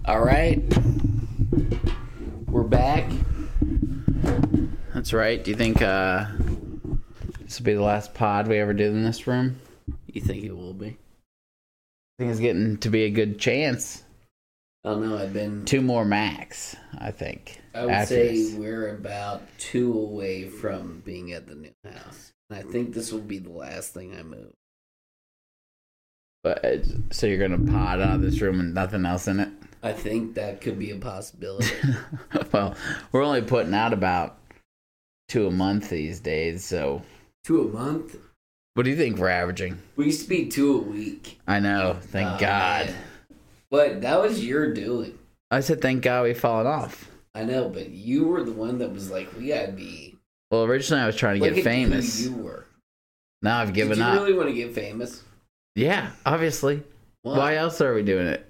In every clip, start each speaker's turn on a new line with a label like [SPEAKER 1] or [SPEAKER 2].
[SPEAKER 1] All right. We're back. That's right. Do you think this will be the last pod we ever do in this room?
[SPEAKER 2] You think it will be?
[SPEAKER 1] I think it's getting to be a good chance.
[SPEAKER 2] I don't know. I've been
[SPEAKER 1] 2 more max, I think.
[SPEAKER 2] I would say we're about 2 away from being at the new house. And I think this will be the last thing I move.
[SPEAKER 1] But so you're gonna pod out of this room and nothing else in it?
[SPEAKER 2] I think that could be a possibility.
[SPEAKER 1] Well, we're only putting out about 2 a month these days, so
[SPEAKER 2] 2 a month?
[SPEAKER 1] What do you think we're averaging?
[SPEAKER 2] We used to be 2 a week.
[SPEAKER 1] I know, thank God.
[SPEAKER 2] Man. But that was your doing.
[SPEAKER 1] I said thank God we've fallen off.
[SPEAKER 2] I know, but you were the one that was like, we gotta be.
[SPEAKER 1] Well, originally I was trying to get famous.
[SPEAKER 2] Who you were.
[SPEAKER 1] Now I've given up.
[SPEAKER 2] Did you really want to get famous?
[SPEAKER 1] Yeah, obviously.
[SPEAKER 2] What?
[SPEAKER 1] Why else are we doing it?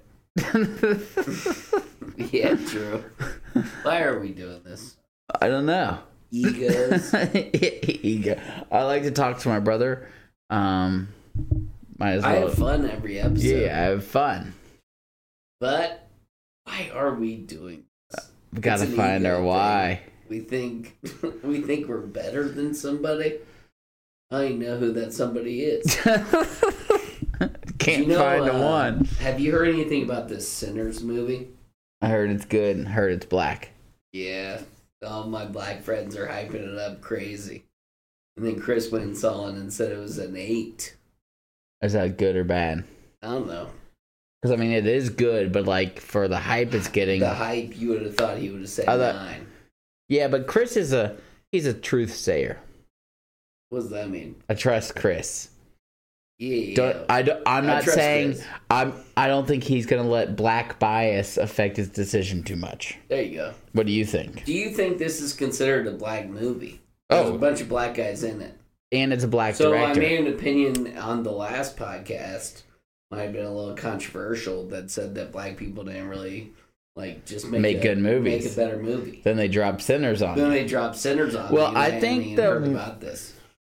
[SPEAKER 2] Yeah, true. Why are we doing this?
[SPEAKER 1] I don't know.
[SPEAKER 2] Egos.
[SPEAKER 1] Ego. I like to talk to my brother. Might as well.
[SPEAKER 2] I have fun every episode.
[SPEAKER 1] Yeah, I have fun.
[SPEAKER 2] But why are we doing this?
[SPEAKER 1] We gotta find our why.
[SPEAKER 2] We think we're better than somebody. I know who that somebody is.
[SPEAKER 1] Can't find the one.
[SPEAKER 2] Have you heard anything about this Sinners movie?
[SPEAKER 1] I heard it's good. I heard it's black.
[SPEAKER 2] Yeah. All my black friends are hyping it up crazy. And then Chris went and saw it and said it was an 8.
[SPEAKER 1] Is that good or bad?
[SPEAKER 2] I don't know.
[SPEAKER 1] Because, I mean, it is good, but, like, for the hype it's getting...
[SPEAKER 2] The hype, you would have thought he would have said 9.
[SPEAKER 1] Yeah, but Chris he's a truth sayer.
[SPEAKER 2] What does that mean?
[SPEAKER 1] I trust Chris.
[SPEAKER 2] Yeah.
[SPEAKER 1] I'm not saying... I don't think he's going to let black bias affect his decision too much.
[SPEAKER 2] There you go.
[SPEAKER 1] What do you think?
[SPEAKER 2] Do you think this is considered a black movie?
[SPEAKER 1] Oh.
[SPEAKER 2] There's a bunch of black guys in it.
[SPEAKER 1] And it's a black
[SPEAKER 2] so
[SPEAKER 1] director.
[SPEAKER 2] So I made an opinion on the last podcast. Might have been a little controversial that said that black people didn't really just make
[SPEAKER 1] good movies.
[SPEAKER 2] Make a better movie.
[SPEAKER 1] Then they drop Sinners on.
[SPEAKER 2] Then they drop Sinners on.
[SPEAKER 1] Well, I think
[SPEAKER 2] heard about this.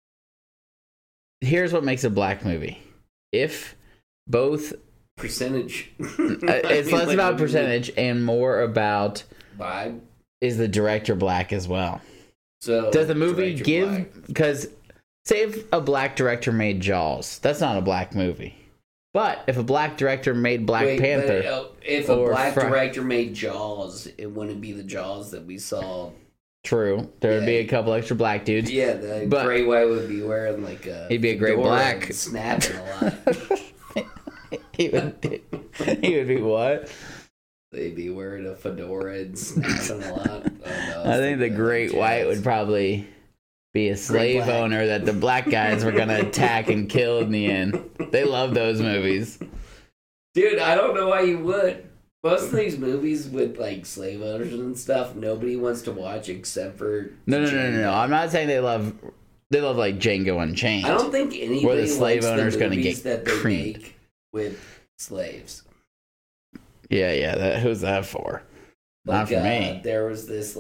[SPEAKER 1] Here's what makes a black movie. If both
[SPEAKER 2] percentage,
[SPEAKER 1] it's less about percentage and more about
[SPEAKER 2] vibe.
[SPEAKER 1] Is the director black as well?
[SPEAKER 2] So
[SPEAKER 1] does the movie give? Because say if a black director made Jaws, that's not a black movie. But if a black director made Black Panther,
[SPEAKER 2] if a black director made Jaws, it wouldn't be the Jaws that we saw.
[SPEAKER 1] True, there would be a couple extra black dudes.
[SPEAKER 2] Yeah, the gray white would be wearing
[SPEAKER 1] he'd be a gray black,
[SPEAKER 2] snapping a lot.
[SPEAKER 1] he would be what?
[SPEAKER 2] They'd be wearing a fedora and snapping a lot. Oh, no,
[SPEAKER 1] I think the great white would probably be a slave owner that the black guys were gonna attack and kill in the end. They love those movies.
[SPEAKER 2] Dude, I don't know why you would. Most of these movies with slave owners and stuff, nobody wants to watch except for
[SPEAKER 1] No. I'm not saying they love like Django Unchained.
[SPEAKER 2] I don't think anybody
[SPEAKER 1] where the slave owner's
[SPEAKER 2] going to
[SPEAKER 1] get
[SPEAKER 2] that they
[SPEAKER 1] creamed
[SPEAKER 2] make with slaves.
[SPEAKER 1] Yeah. Who's that for? Not for me.
[SPEAKER 2] There was this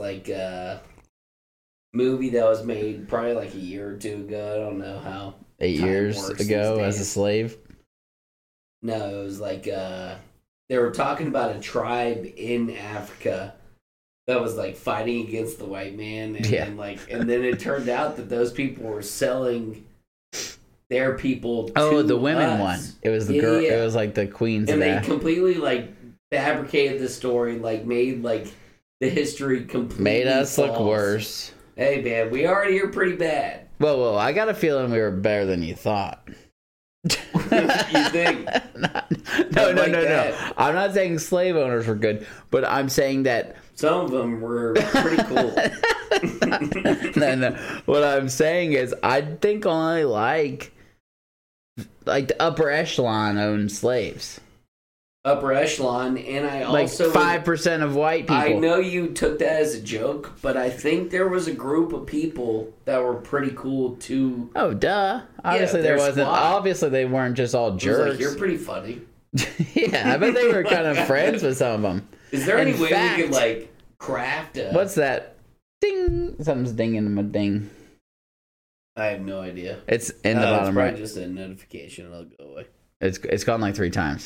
[SPEAKER 2] movie that was made probably a year or 2 ago. I don't know how.
[SPEAKER 1] 8 years ago as a slave?
[SPEAKER 2] No, it was they were talking about a tribe in Africa that was fighting against the white man, and then it turned out that those people were selling their people to
[SPEAKER 1] the women one. It was the girl.
[SPEAKER 2] Yeah.
[SPEAKER 1] It was the queens.
[SPEAKER 2] And they completely fabricated the story, made the history completely
[SPEAKER 1] made us
[SPEAKER 2] false.
[SPEAKER 1] Look worse.
[SPEAKER 2] Hey man, we already are pretty bad.
[SPEAKER 1] Whoa! I got a feeling we were better than you thought.
[SPEAKER 2] You think?
[SPEAKER 1] No. I'm not saying slave owners were good, but I'm saying that
[SPEAKER 2] some of them were pretty cool.
[SPEAKER 1] No. What I'm saying is, I think only the upper echelon owned slaves.
[SPEAKER 2] Upper echelon, and I also
[SPEAKER 1] 5% of white people.
[SPEAKER 2] I know you took that as a joke, but I think there was a group of people that were pretty cool too.
[SPEAKER 1] Oh, duh! Obviously there wasn't.
[SPEAKER 2] Squad.
[SPEAKER 1] Obviously they weren't just all jerks.
[SPEAKER 2] You're pretty funny.
[SPEAKER 1] Yeah, I bet they were kind of friends with some of them.
[SPEAKER 2] Is there any way we could craft a?
[SPEAKER 1] What's that? Ding! Something's dinging in my ding.
[SPEAKER 2] I have no idea.
[SPEAKER 1] It's in the bottom right.
[SPEAKER 2] It's probably just a notification. It'll go away.
[SPEAKER 1] It's gone 3 times.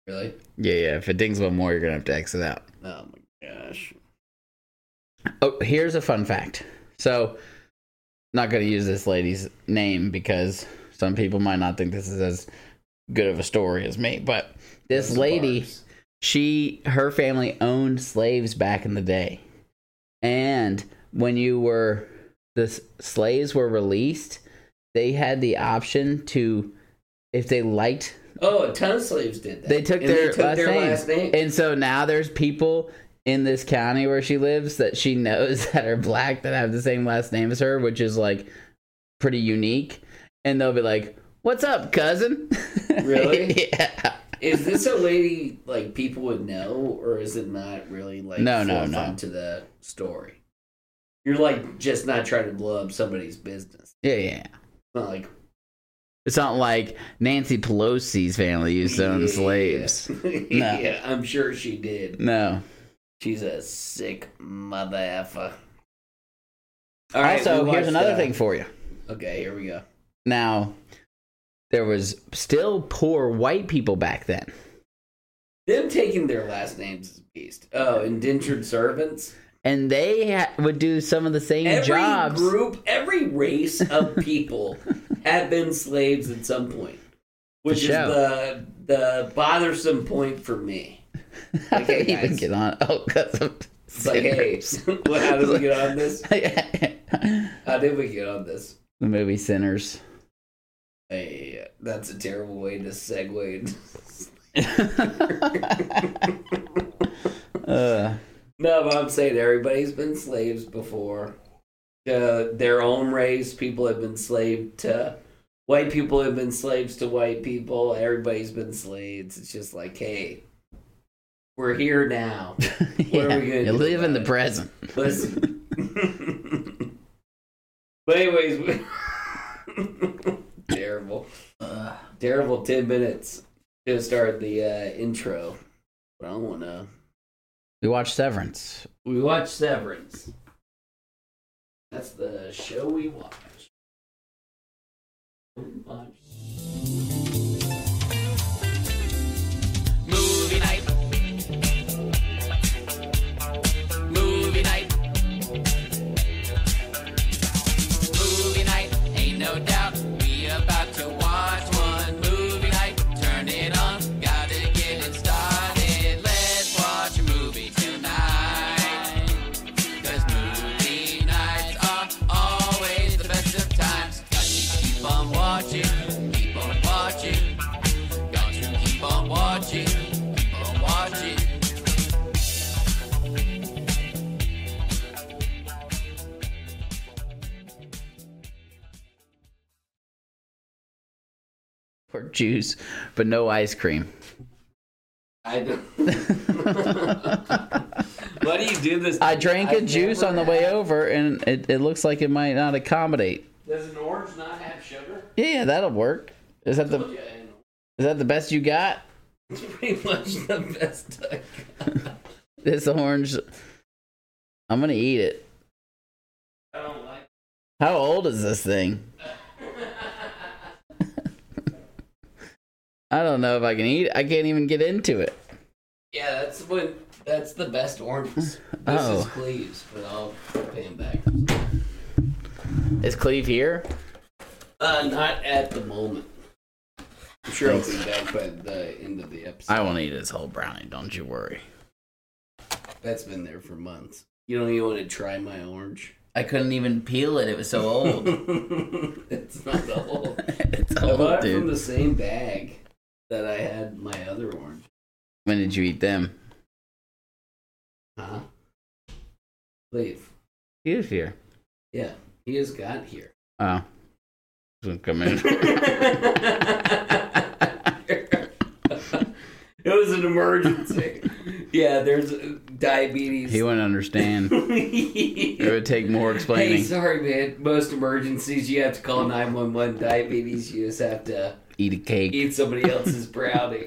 [SPEAKER 2] Really?
[SPEAKER 1] Yeah. If it dings one more, you're gonna have to exit out.
[SPEAKER 2] Oh my gosh.
[SPEAKER 1] Oh, here's a fun fact. So, not gonna use this lady's name because some people might not think this is as good of a story as me. But this lady, her family owned slaves back in the day, and when the slaves were released, they had the option to, if they liked.
[SPEAKER 2] Oh, a ton of slaves did that.
[SPEAKER 1] They took their last name. And so now there's people in this county where she lives that she knows that are black that have the same last name as her, which is like pretty unique. And they'll be like, "What's up, cousin?"
[SPEAKER 2] Really?
[SPEAKER 1] Yeah.
[SPEAKER 2] Is this a lady like people would know, or is it not really like
[SPEAKER 1] no
[SPEAKER 2] to the story? You're like just not trying to blow up somebody's business.
[SPEAKER 1] Yeah. It's not like Nancy Pelosi's family used to own slaves.
[SPEAKER 2] No. Yeah, I'm sure she did.
[SPEAKER 1] No.
[SPEAKER 2] She's a sick mother effer.
[SPEAKER 1] All right, also, here's another thing for you.
[SPEAKER 2] Okay, here we go.
[SPEAKER 1] Now, there was still poor white people back then.
[SPEAKER 2] Them taking their last names is a beast. Oh, indentured servants?
[SPEAKER 1] And they would do some of the same jobs.
[SPEAKER 2] Every race of people have been slaves at some point. Which is the bothersome point for me.
[SPEAKER 1] How can you even get on? Oh, because of
[SPEAKER 2] Sinners. Hey, how did we get on this? How did we get on this?
[SPEAKER 1] The movie Sinners.
[SPEAKER 2] Hey, that's a terrible way to segue. No, but I'm saying everybody's been slaves before. Their own race, people have been enslaved to white people, have been slaves to white people. Everybody's been slaves. It's just like, hey, we're here now. What are we going to do?
[SPEAKER 1] Live in the present.
[SPEAKER 2] Listen. But anyways, terrible 10 minutes to start the intro. But I don't want to.
[SPEAKER 1] We watched Severance.
[SPEAKER 2] That's the show we watch.
[SPEAKER 3] Movie night. Movie night. Movie night. Ain't no doubt we about to watch one. Movie night. Turn it on. Gotta get it started. Let's watch a movie tonight. 'Cause movie nights are always the best of times. Got to keep on watching. Keep on watching. Got to keep on watching. Keep on watching.
[SPEAKER 1] Or juice, but no ice cream.
[SPEAKER 2] I don't. Why do you do this?
[SPEAKER 1] I drank a juice on the way over, and it looks like it might not accommodate.
[SPEAKER 2] Does an orange not have sugar?
[SPEAKER 1] Yeah, that'll work. Is that the best you got?
[SPEAKER 2] It's pretty much the best I got.
[SPEAKER 1] This orange, I'm gonna eat it.
[SPEAKER 2] I don't like it.
[SPEAKER 1] How old is this thing? I don't know if I can eat it. I can't even get into it.
[SPEAKER 2] Yeah, that's the best oranges. This is Cleve's, but I'll pay him back.
[SPEAKER 1] Is Cleve here?
[SPEAKER 2] Not at the moment. I'm sure I'll be back by the end of the episode.
[SPEAKER 1] I won't eat his whole brownie, don't you worry.
[SPEAKER 2] That's been there for months. You don't even want to try my orange?
[SPEAKER 1] I couldn't even peel it. It was so old.
[SPEAKER 2] It's not old.
[SPEAKER 1] It's
[SPEAKER 2] I
[SPEAKER 1] old,
[SPEAKER 2] bought it
[SPEAKER 1] dude.
[SPEAKER 2] from the same bag that I had my other orange.
[SPEAKER 1] When did you eat them?
[SPEAKER 2] Huh? Leave.
[SPEAKER 1] He is here.
[SPEAKER 2] Yeah, he just got here.
[SPEAKER 1] Oh. He's gonna come in.
[SPEAKER 2] It was an emergency. Yeah, there's diabetes.
[SPEAKER 1] He wouldn't understand. It would take more explaining.
[SPEAKER 2] Hey, sorry, man. Most emergencies, you have to call 911. Diabetes, you just have to
[SPEAKER 1] Eat a cake.
[SPEAKER 2] eat somebody else's brownie.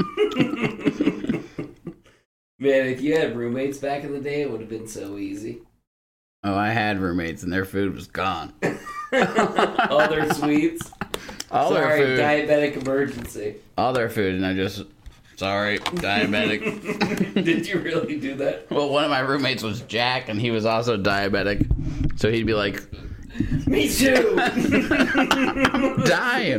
[SPEAKER 2] Man, if you had roommates back in the day, it would have been so easy.
[SPEAKER 1] Oh, I had roommates and their food was gone.
[SPEAKER 2] All their sweets.
[SPEAKER 1] All
[SPEAKER 2] Sorry,
[SPEAKER 1] their food.
[SPEAKER 2] diabetic emergency.
[SPEAKER 1] All their food, and I just Sorry, diabetic.
[SPEAKER 2] Did you really do that?
[SPEAKER 1] Well, one of my roommates was Jack, and he was also diabetic. So he'd be like,
[SPEAKER 2] Me too.
[SPEAKER 1] I'm dying.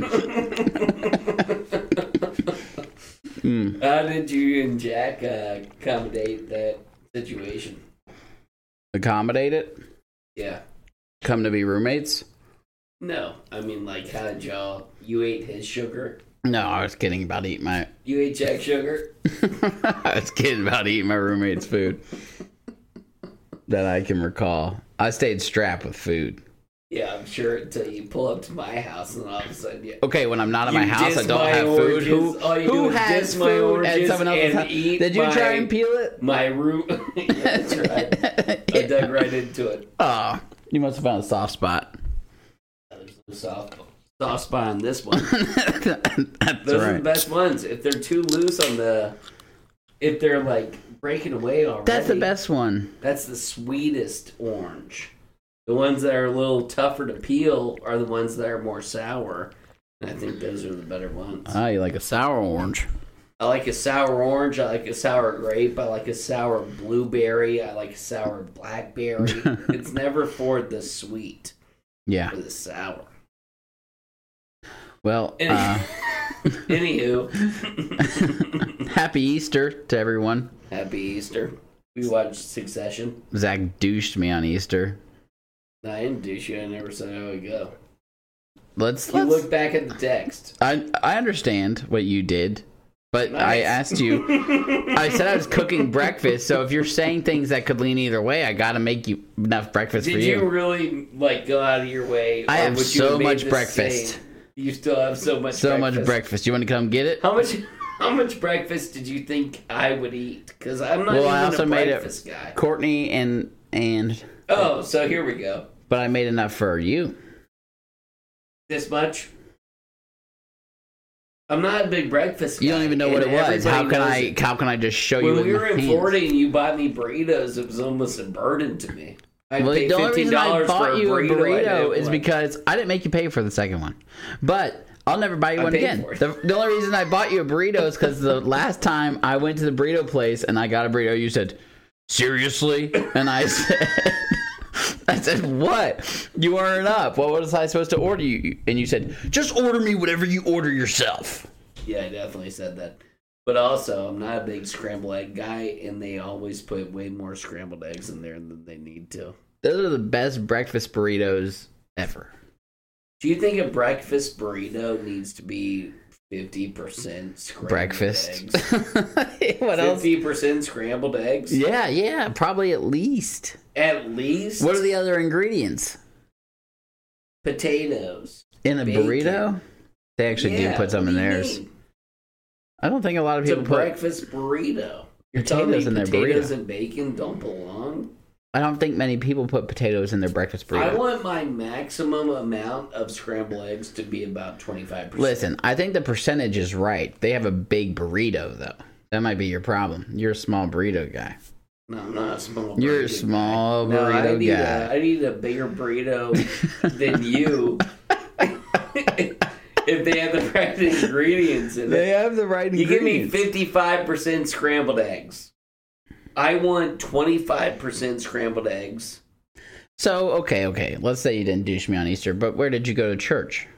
[SPEAKER 2] How did you and Jack accommodate that situation?
[SPEAKER 1] Accommodate it?
[SPEAKER 2] Yeah.
[SPEAKER 1] Come to be roommates?
[SPEAKER 2] No, I mean, like, how did y'all? You ate his sugar.
[SPEAKER 1] No, I was kidding about eating my...
[SPEAKER 2] You ate Jack's sugar.
[SPEAKER 1] I was kidding about eating my roommate's food. That I can recall. I stayed strapped with food.
[SPEAKER 2] Yeah, I'm sure until you pull up to my house and all of a sudden you...
[SPEAKER 1] Okay, when I'm not at my house, I
[SPEAKER 2] diss
[SPEAKER 1] don't
[SPEAKER 2] my
[SPEAKER 1] have food.
[SPEAKER 2] oranges. All you
[SPEAKER 1] Who
[SPEAKER 2] do is
[SPEAKER 1] has
[SPEAKER 2] diss my
[SPEAKER 1] food at
[SPEAKER 2] oranges
[SPEAKER 1] someone else's
[SPEAKER 2] and
[SPEAKER 1] house?
[SPEAKER 2] eat
[SPEAKER 1] Did you
[SPEAKER 2] my-
[SPEAKER 1] try and peel it?
[SPEAKER 2] My room... Yeah, that's right. I dug right into it.
[SPEAKER 1] Oh, you must have found a soft spot.
[SPEAKER 2] There's no soft spot on this one.
[SPEAKER 1] That's
[SPEAKER 2] Those are the
[SPEAKER 1] right.
[SPEAKER 2] best ones. If they're too loose on the... If they're, like, breaking away already...
[SPEAKER 1] That's the best one.
[SPEAKER 2] That's the sweetest orange. The ones that are a little tougher to peel are the ones that are more sour. And I think those are the better ones.
[SPEAKER 1] Ah, you like a sour orange.
[SPEAKER 2] I like a sour orange. I like a sour grape. I like a sour blueberry. I like a sour blackberry. It's never for the sweet.
[SPEAKER 1] Yeah.
[SPEAKER 2] For the sour.
[SPEAKER 1] Well,
[SPEAKER 2] Anywho.
[SPEAKER 1] happy Easter to everyone.
[SPEAKER 2] Happy Easter. We watched Succession.
[SPEAKER 1] Zach douched me on Easter.
[SPEAKER 2] No, I didn't douche you. I never said how we go.
[SPEAKER 1] Let's
[SPEAKER 2] You look back at the text.
[SPEAKER 1] I understand what you did, but
[SPEAKER 2] Nice.
[SPEAKER 1] I asked you. I said I was cooking breakfast, so if you're saying things that could lean either way, I got to make you enough breakfast for
[SPEAKER 2] Did
[SPEAKER 1] you.
[SPEAKER 2] you really like go out of your way?
[SPEAKER 1] I
[SPEAKER 2] or
[SPEAKER 1] have
[SPEAKER 2] would you
[SPEAKER 1] so
[SPEAKER 2] made
[SPEAKER 1] much
[SPEAKER 2] the
[SPEAKER 1] breakfast.
[SPEAKER 2] same? You still have so much.
[SPEAKER 1] So much breakfast. You want to come get it?
[SPEAKER 2] How much breakfast did you think I would eat? Because I'm not
[SPEAKER 1] Well, I
[SPEAKER 2] even
[SPEAKER 1] also
[SPEAKER 2] a
[SPEAKER 1] made
[SPEAKER 2] breakfast guy.
[SPEAKER 1] Courtney and
[SPEAKER 2] Oh, so here we go.
[SPEAKER 1] but I made enough for you.
[SPEAKER 2] This much. I'm not a big breakfast guy.
[SPEAKER 1] You don't even know what it
[SPEAKER 2] and
[SPEAKER 1] was. How
[SPEAKER 2] everybody
[SPEAKER 1] can
[SPEAKER 2] knows it.
[SPEAKER 1] I just show you?
[SPEAKER 2] When we
[SPEAKER 1] in
[SPEAKER 2] were
[SPEAKER 1] the
[SPEAKER 2] in
[SPEAKER 1] hands?
[SPEAKER 2] Florida and you bought me burritos, it was almost a burden to me. I
[SPEAKER 1] Well,
[SPEAKER 2] paid
[SPEAKER 1] the only reason I
[SPEAKER 2] $15 for
[SPEAKER 1] bought you a
[SPEAKER 2] I
[SPEAKER 1] burrito
[SPEAKER 2] didn't
[SPEAKER 1] is
[SPEAKER 2] want.
[SPEAKER 1] because I didn't make you pay for the second one. But I'll never buy you one
[SPEAKER 2] paid
[SPEAKER 1] again.
[SPEAKER 2] for it.
[SPEAKER 1] The only reason I bought you a burrito is because the last time I went to the burrito place and I got a burrito, you said, "Seriously?" And I said, "What? You weren't up. What was I supposed to order you?" And you said, "Just order me whatever you order yourself."
[SPEAKER 2] Yeah, I definitely said that. But also, I'm not a big scrambled egg guy, and they always put way more scrambled eggs in there than they need to.
[SPEAKER 1] Those are the best breakfast burritos ever.
[SPEAKER 2] Do you think a breakfast burrito needs to be 50% scrambled
[SPEAKER 1] Breakfast.
[SPEAKER 2] eggs?
[SPEAKER 1] What else?
[SPEAKER 2] 50% scrambled eggs?
[SPEAKER 1] Yeah, probably at least.
[SPEAKER 2] At least?
[SPEAKER 1] What are the other ingredients?
[SPEAKER 2] Potatoes.
[SPEAKER 1] In a
[SPEAKER 2] Bacon.
[SPEAKER 1] burrito? They actually do put some
[SPEAKER 2] what
[SPEAKER 1] in
[SPEAKER 2] do you
[SPEAKER 1] theirs.
[SPEAKER 2] mean?
[SPEAKER 1] I don't think a lot of
[SPEAKER 2] It's a
[SPEAKER 1] people put...
[SPEAKER 2] breakfast burrito. You're telling
[SPEAKER 1] Potatoes
[SPEAKER 2] me
[SPEAKER 1] in their
[SPEAKER 2] potatoes
[SPEAKER 1] burrito.
[SPEAKER 2] and bacon don't belong?
[SPEAKER 1] I don't think many people put potatoes in their breakfast burrito.
[SPEAKER 2] I want my maximum amount of scrambled eggs to be about 25%.
[SPEAKER 1] Listen, I think the percentage is right. They have a big burrito, though. That might be your problem. You're a small burrito guy.
[SPEAKER 2] No, I'm not a small burrito.
[SPEAKER 1] You're a small
[SPEAKER 2] guy.
[SPEAKER 1] burrito guy.
[SPEAKER 2] I need a bigger burrito than you. If they have the right ingredients in it.
[SPEAKER 1] have the right
[SPEAKER 2] You give me 55% scrambled eggs. I want 25% scrambled eggs.
[SPEAKER 1] So, okay. Let's say you didn't douche me on Easter, but where did you go to church?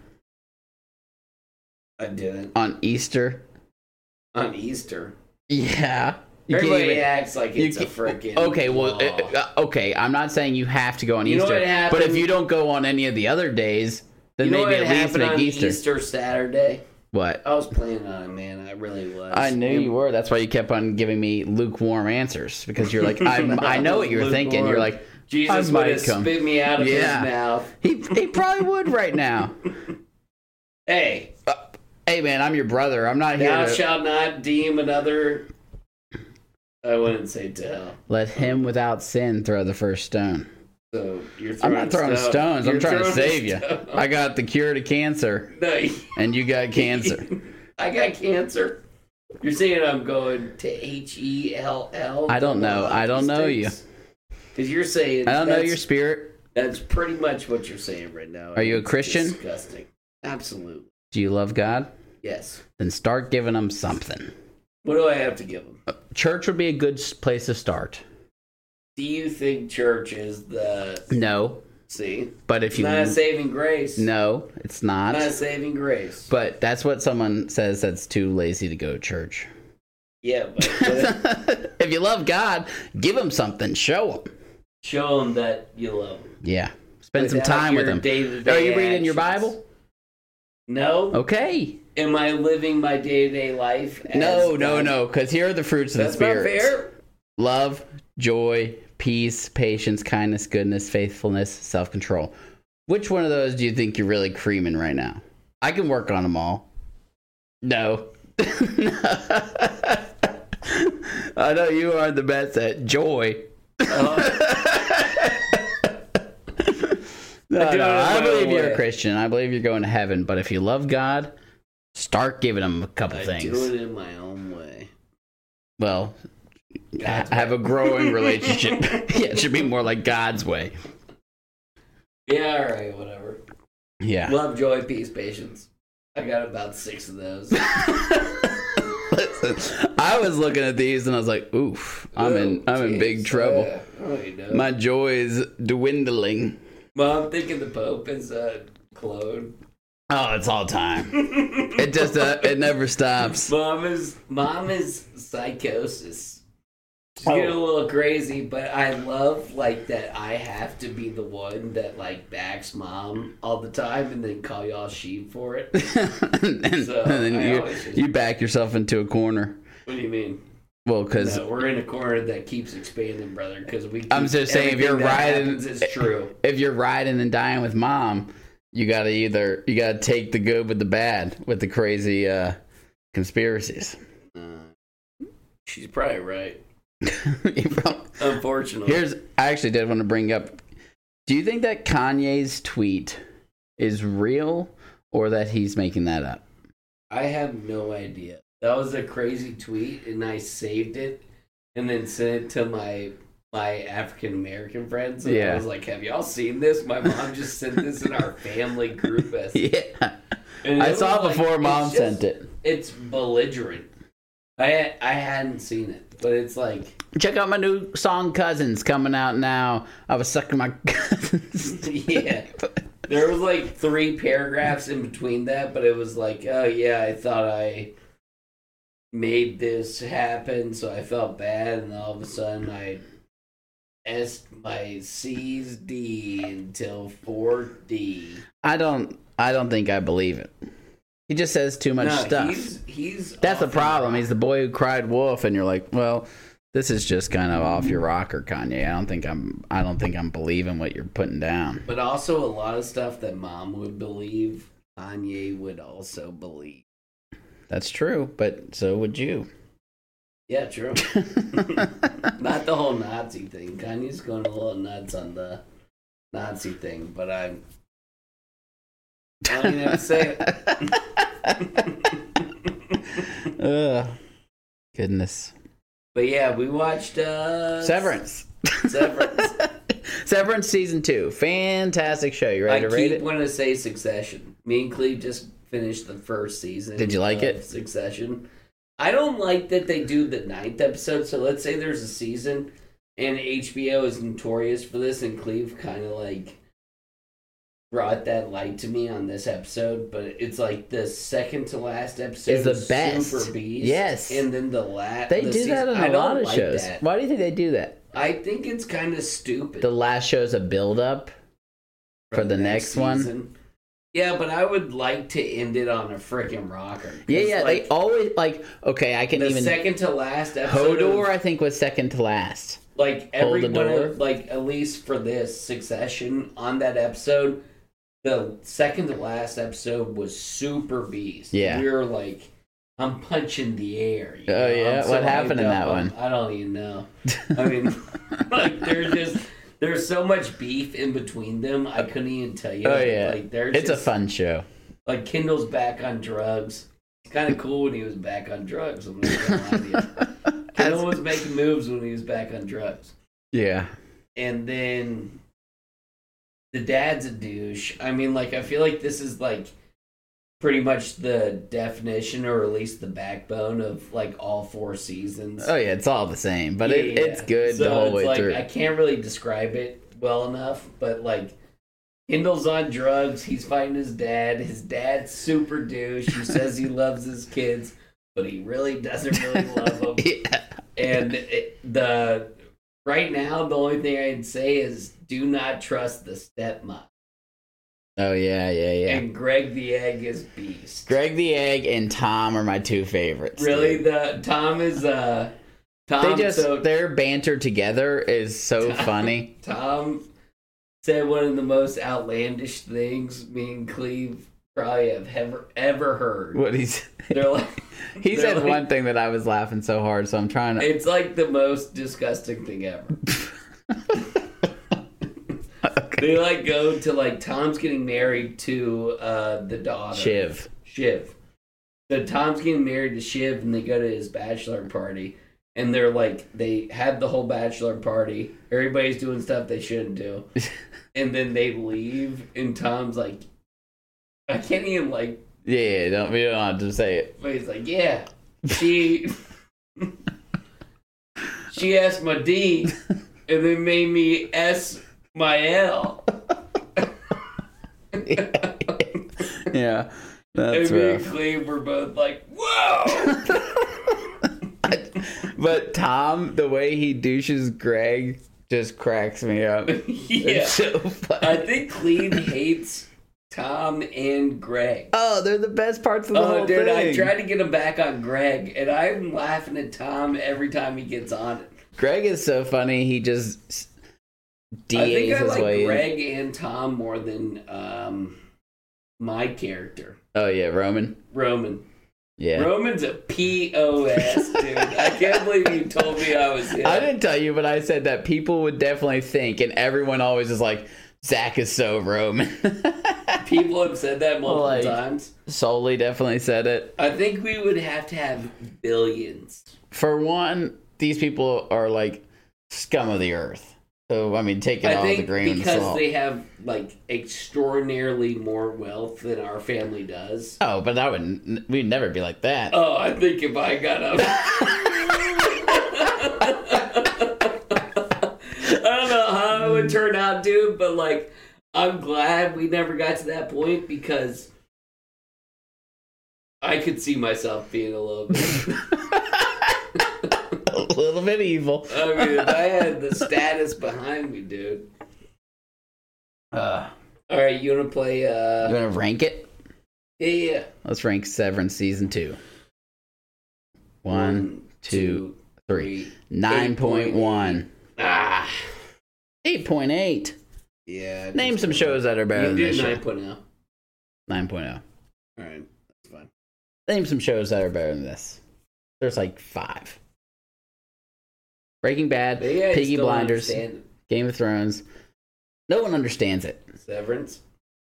[SPEAKER 2] I didn't.
[SPEAKER 1] On Easter?
[SPEAKER 2] On Easter.
[SPEAKER 1] Yeah. You can't
[SPEAKER 2] Everybody
[SPEAKER 1] even-
[SPEAKER 2] acts like
[SPEAKER 1] you
[SPEAKER 2] it's a
[SPEAKER 1] can't-
[SPEAKER 2] freaking
[SPEAKER 1] Okay, well,
[SPEAKER 2] law.
[SPEAKER 1] okay. I'm not saying you have to go on
[SPEAKER 2] You know
[SPEAKER 1] Easter,
[SPEAKER 2] what happened?
[SPEAKER 1] but if you don't go on any of the other days, then
[SPEAKER 2] You know
[SPEAKER 1] maybe
[SPEAKER 2] what
[SPEAKER 1] at least
[SPEAKER 2] happened
[SPEAKER 1] make
[SPEAKER 2] on
[SPEAKER 1] Easter.
[SPEAKER 2] Easter Saturday?
[SPEAKER 1] What?
[SPEAKER 2] I was planning on it, man. I really was.
[SPEAKER 1] I knew you were. That's why you kept on giving me lukewarm answers because you're like, I know what you're thinking. You're like,
[SPEAKER 2] Jesus
[SPEAKER 1] I
[SPEAKER 2] would
[SPEAKER 1] might
[SPEAKER 2] have
[SPEAKER 1] come.
[SPEAKER 2] spit me out of
[SPEAKER 1] Yeah.
[SPEAKER 2] his mouth.
[SPEAKER 1] He probably would right now.
[SPEAKER 2] Hey,
[SPEAKER 1] Hey man, I'm your brother. I'm not here
[SPEAKER 2] thou
[SPEAKER 1] to
[SPEAKER 2] shalt not deem another. I wouldn't say to hell.
[SPEAKER 1] let him without sin throw the first stone.
[SPEAKER 2] So you're
[SPEAKER 1] I'm
[SPEAKER 2] throwing
[SPEAKER 1] not throwing stones. I'm
[SPEAKER 2] You're
[SPEAKER 1] trying to
[SPEAKER 2] throwing
[SPEAKER 1] save you.
[SPEAKER 2] stone.
[SPEAKER 1] I got the cure to cancer,
[SPEAKER 2] No,
[SPEAKER 1] and you got cancer.
[SPEAKER 2] I got cancer. You're saying I'm going to HELL?
[SPEAKER 1] I don't know. I don't know you.
[SPEAKER 2] Because you're saying
[SPEAKER 1] I don't know
[SPEAKER 2] that's-
[SPEAKER 1] your spirit.
[SPEAKER 2] That's pretty much what you're saying right now.
[SPEAKER 1] Are you a
[SPEAKER 2] It's
[SPEAKER 1] Christian?
[SPEAKER 2] Disgusting. Absolutely.
[SPEAKER 1] Do you love God?
[SPEAKER 2] Yes.
[SPEAKER 1] Then start giving him something.
[SPEAKER 2] What do I have to give them?
[SPEAKER 1] Church would be a good place to start.
[SPEAKER 2] Do you think church is the...
[SPEAKER 1] No.
[SPEAKER 2] See?
[SPEAKER 1] But if
[SPEAKER 2] It's
[SPEAKER 1] you...
[SPEAKER 2] not a saving grace.
[SPEAKER 1] No, it's not.
[SPEAKER 2] Not a saving grace.
[SPEAKER 1] But that's what someone says that's too lazy to go to church.
[SPEAKER 2] Yeah, but
[SPEAKER 1] if you love God, give him something. Show him.
[SPEAKER 2] show them that you love them.
[SPEAKER 1] Yeah. Spend some
[SPEAKER 2] Without
[SPEAKER 1] time with
[SPEAKER 2] your
[SPEAKER 1] him.
[SPEAKER 2] day-to-day
[SPEAKER 1] Are you reading your
[SPEAKER 2] actions.
[SPEAKER 1] Bible?
[SPEAKER 2] No.
[SPEAKER 1] Okay.
[SPEAKER 2] Am I living my day-to-day life? As
[SPEAKER 1] No,
[SPEAKER 2] God?
[SPEAKER 1] because here are the fruits of
[SPEAKER 2] That's
[SPEAKER 1] the Spirit.
[SPEAKER 2] not fair.
[SPEAKER 1] Love, joy, peace, patience, kindness, goodness, faithfulness, self-control. Which one of those do you think you're really creaming right now? I can work on them all. No. I know you are the best at joy. I believe you're a Christian. I believe you're going to heaven. But if you love God, start giving him a couple
[SPEAKER 2] I
[SPEAKER 1] things.
[SPEAKER 2] do it in my own way.
[SPEAKER 1] Well,
[SPEAKER 2] God's
[SPEAKER 1] have a growing relationship. Yeah, it should be more like God's way.
[SPEAKER 2] Yeah, all right, whatever.
[SPEAKER 1] Yeah.
[SPEAKER 2] Love, joy, peace, patience. I got about 6 of those.
[SPEAKER 1] Listen, I was looking at these and I was like, "Oof, I'm in big trouble. My joy is dwindling."
[SPEAKER 2] Well, I'm thinking the Pope is clone.
[SPEAKER 1] Oh, it's all time. It just it never stops.
[SPEAKER 2] Mom is psychosis. She's getting a little crazy, but I love like that I have to be the one that like backs mom all the time and then call y'all sheep for it.
[SPEAKER 1] and then you back yourself into a corner.
[SPEAKER 2] What do you mean?
[SPEAKER 1] Well, because
[SPEAKER 2] we're in a corner that keeps expanding, brother. Because
[SPEAKER 1] I'm just saying, if you're riding,
[SPEAKER 2] is true.
[SPEAKER 1] If you're riding and dying with mom, you gotta take the good with the bad with the crazy conspiracies.
[SPEAKER 2] She's probably right. Unfortunately,
[SPEAKER 1] I actually did want to bring up. Do you think that Kanye's tweet is real or that he's making that up?
[SPEAKER 2] I have no idea. That was a crazy tweet, and I saved it and then sent it to my African American friends. And I was like, "Have y'all seen this? My mom just sent this in our family group message."
[SPEAKER 1] Yeah,
[SPEAKER 2] and
[SPEAKER 1] I saw it before mom sent it.
[SPEAKER 2] It's belligerent. I hadn't seen it, but it's like,
[SPEAKER 1] check out my new song "Cousins" coming out now. I was sucking my cousins.
[SPEAKER 2] Yeah. There was like 3 paragraphs in between that, but it was like, oh yeah, I thought I made this happen, so I felt bad, and all of a sudden I S my C's D until 4D.
[SPEAKER 1] I don't think I believe it. He just says too much stuff. That's the problem. He's the boy who cried wolf, and you're like, well, this is just kind of off your rocker, Kanye. I don't think I'm believing what you're putting down.
[SPEAKER 2] But also a lot of stuff that mom would believe, Kanye would also believe.
[SPEAKER 1] That's true, but so would you.
[SPEAKER 2] Yeah, true. Not the whole Nazi thing. Kanye's going a little nuts on the Nazi thing, but I don't even have to say
[SPEAKER 1] it. Goodness.
[SPEAKER 2] But yeah, we watched
[SPEAKER 1] Severance.
[SPEAKER 2] Severance
[SPEAKER 1] season 2. Fantastic show. You ready to rate it?
[SPEAKER 2] I keep wanting to say Succession. Me and Cleve just finished the first season.
[SPEAKER 1] Did you like it?
[SPEAKER 2] Succession. I don't like that they do the 9th episode. So let's say there's a season, and HBO is notorious for this, and Cleve kind of like brought that light to me on this episode. But it's like the second to last episode
[SPEAKER 1] is the best.
[SPEAKER 2] Super Beast.
[SPEAKER 1] Yes,
[SPEAKER 2] and then the last.
[SPEAKER 1] They do that on a lot of shows.
[SPEAKER 2] That.
[SPEAKER 1] Why do you think they do that?
[SPEAKER 2] I think it's kind of stupid.
[SPEAKER 1] The last show's a build up for the next one.
[SPEAKER 2] Yeah, but I would like to end it on a freaking rocker.
[SPEAKER 1] Yeah. Like, they always like. Okay, I can even
[SPEAKER 2] second to last episode.
[SPEAKER 1] Hodor, I think, was second to last.
[SPEAKER 2] Like everyone, like at least for this Succession on that episode, the second to last episode was Super Beast.
[SPEAKER 1] Yeah,
[SPEAKER 2] we were like, I'm punching the air.
[SPEAKER 1] Oh yeah, what happened in that one?
[SPEAKER 2] I don't even know. I mean, like there's so much beef in between them. I couldn't even tell you.
[SPEAKER 1] Oh yeah,
[SPEAKER 2] like
[SPEAKER 1] it's a fun show.
[SPEAKER 2] Like Kendall's back on drugs. It's kind of cool when he was back on drugs. I'm not gonna lie to you. Kendall was making moves when he was back on drugs.
[SPEAKER 1] Yeah,
[SPEAKER 2] and then the dad's a douche. I mean, like I feel like this is like pretty much the definition, or at least the backbone of like all 4 seasons.
[SPEAKER 1] Oh yeah, it's all the same, but it's good
[SPEAKER 2] so
[SPEAKER 1] the whole
[SPEAKER 2] it's
[SPEAKER 1] way
[SPEAKER 2] like,
[SPEAKER 1] through.
[SPEAKER 2] I can't really describe it well enough, but like Kendall's on drugs. He's fighting his dad. His dad's super douche. He says he loves his kids, but he really doesn't really love them.
[SPEAKER 1] Yeah.
[SPEAKER 2] And right now, the only thing I'd say is do not trust the stepmom.
[SPEAKER 1] Oh yeah.
[SPEAKER 2] And Greg the Egg is beast.
[SPEAKER 1] Greg the Egg and Tom are my 2 favorites.
[SPEAKER 2] Really,
[SPEAKER 1] dude.
[SPEAKER 2] Tom is Tom.
[SPEAKER 1] Their banter together is so funny.
[SPEAKER 2] Tom said one of the most outlandish things me and Cleve probably have ever heard.
[SPEAKER 1] What he's
[SPEAKER 2] They're like,
[SPEAKER 1] he said one thing that I was laughing so hard, so I'm trying to.
[SPEAKER 2] It's like the most disgusting thing ever.
[SPEAKER 1] Okay.
[SPEAKER 2] They like go to like Tom's getting married to the daughter
[SPEAKER 1] Shiv.
[SPEAKER 2] So Tom's getting married to Shiv, and they go to his bachelor party, and they're like, they had the whole bachelor party. Everybody's doing stuff they shouldn't do, and then they leave, and Tom's like, I can't even like.
[SPEAKER 1] Yeah, we don't have to say it.
[SPEAKER 2] But he's like, yeah, she asked my D, and then made me S my L.
[SPEAKER 1] Yeah,
[SPEAKER 2] And
[SPEAKER 1] that's
[SPEAKER 2] me and
[SPEAKER 1] rough.
[SPEAKER 2] Cleve were both like, whoa!
[SPEAKER 1] But Tom, the way he douches Greg, just cracks me up.
[SPEAKER 2] Yeah.
[SPEAKER 1] It's so funny.
[SPEAKER 2] I think Cleve hates Tom and Greg.
[SPEAKER 1] Oh, they're the best parts of the whole
[SPEAKER 2] dude,
[SPEAKER 1] thing.
[SPEAKER 2] I tried to get him back on Greg, and I'm laughing at Tom every time he gets on it.
[SPEAKER 1] Greg is so funny. He just DAs
[SPEAKER 2] I think I
[SPEAKER 1] his
[SPEAKER 2] like
[SPEAKER 1] way in.
[SPEAKER 2] Greg and Tom more than my character,
[SPEAKER 1] Oh yeah, Roman. Yeah.
[SPEAKER 2] Roman's a POS, dude. I can't believe you told me I was him.
[SPEAKER 1] I didn't tell you, but I said that people would definitely think, and everyone always is like, Zach is so Roman.
[SPEAKER 2] People have said that multiple
[SPEAKER 1] Like-
[SPEAKER 2] times.
[SPEAKER 1] Solely definitely said it.
[SPEAKER 2] I think we would have to have billions.
[SPEAKER 1] For one, these people are like scum of the earth. So, I mean, take it
[SPEAKER 2] I
[SPEAKER 1] all with a
[SPEAKER 2] think
[SPEAKER 1] grain of
[SPEAKER 2] because
[SPEAKER 1] salt.
[SPEAKER 2] they have like extraordinarily more wealth than our family does.
[SPEAKER 1] Oh, but we'd never be like that.
[SPEAKER 2] Oh, I think if I got up, I don't know how it would turn out, dude. But like, I'm glad we never got to that point because I could see myself being a little bit.
[SPEAKER 1] A little bit evil.
[SPEAKER 2] I mean, if I had the status behind me, dude. All right, you want to play?
[SPEAKER 1] You want to rank it?
[SPEAKER 2] Yeah.
[SPEAKER 1] Let's rank Severance Season 2. 1, 2, 3. 9.1.
[SPEAKER 2] Ah.
[SPEAKER 1] 8.8.
[SPEAKER 2] Yeah.
[SPEAKER 1] Name some shows that are better
[SPEAKER 2] You
[SPEAKER 1] than
[SPEAKER 2] do
[SPEAKER 1] this show.
[SPEAKER 2] 9.0.
[SPEAKER 1] 9.0.
[SPEAKER 2] All right, that's fine.
[SPEAKER 1] Name some shows that are better than this. There's like 5. Breaking Bad,
[SPEAKER 2] Maybe I
[SPEAKER 1] Peaky
[SPEAKER 2] still
[SPEAKER 1] Blinders,
[SPEAKER 2] understand
[SPEAKER 1] Game of Thrones. No one understands it.
[SPEAKER 2] Severance.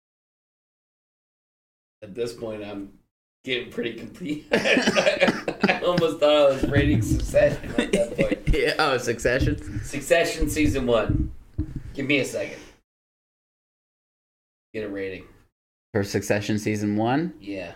[SPEAKER 2] At this point, I'm getting pretty complete. I almost thought I was rating Succession at that point.
[SPEAKER 1] Yeah, oh, Succession.
[SPEAKER 2] Succession season 1. Give me a second. Get a rating.
[SPEAKER 1] For Succession Season 1?
[SPEAKER 2] Yeah.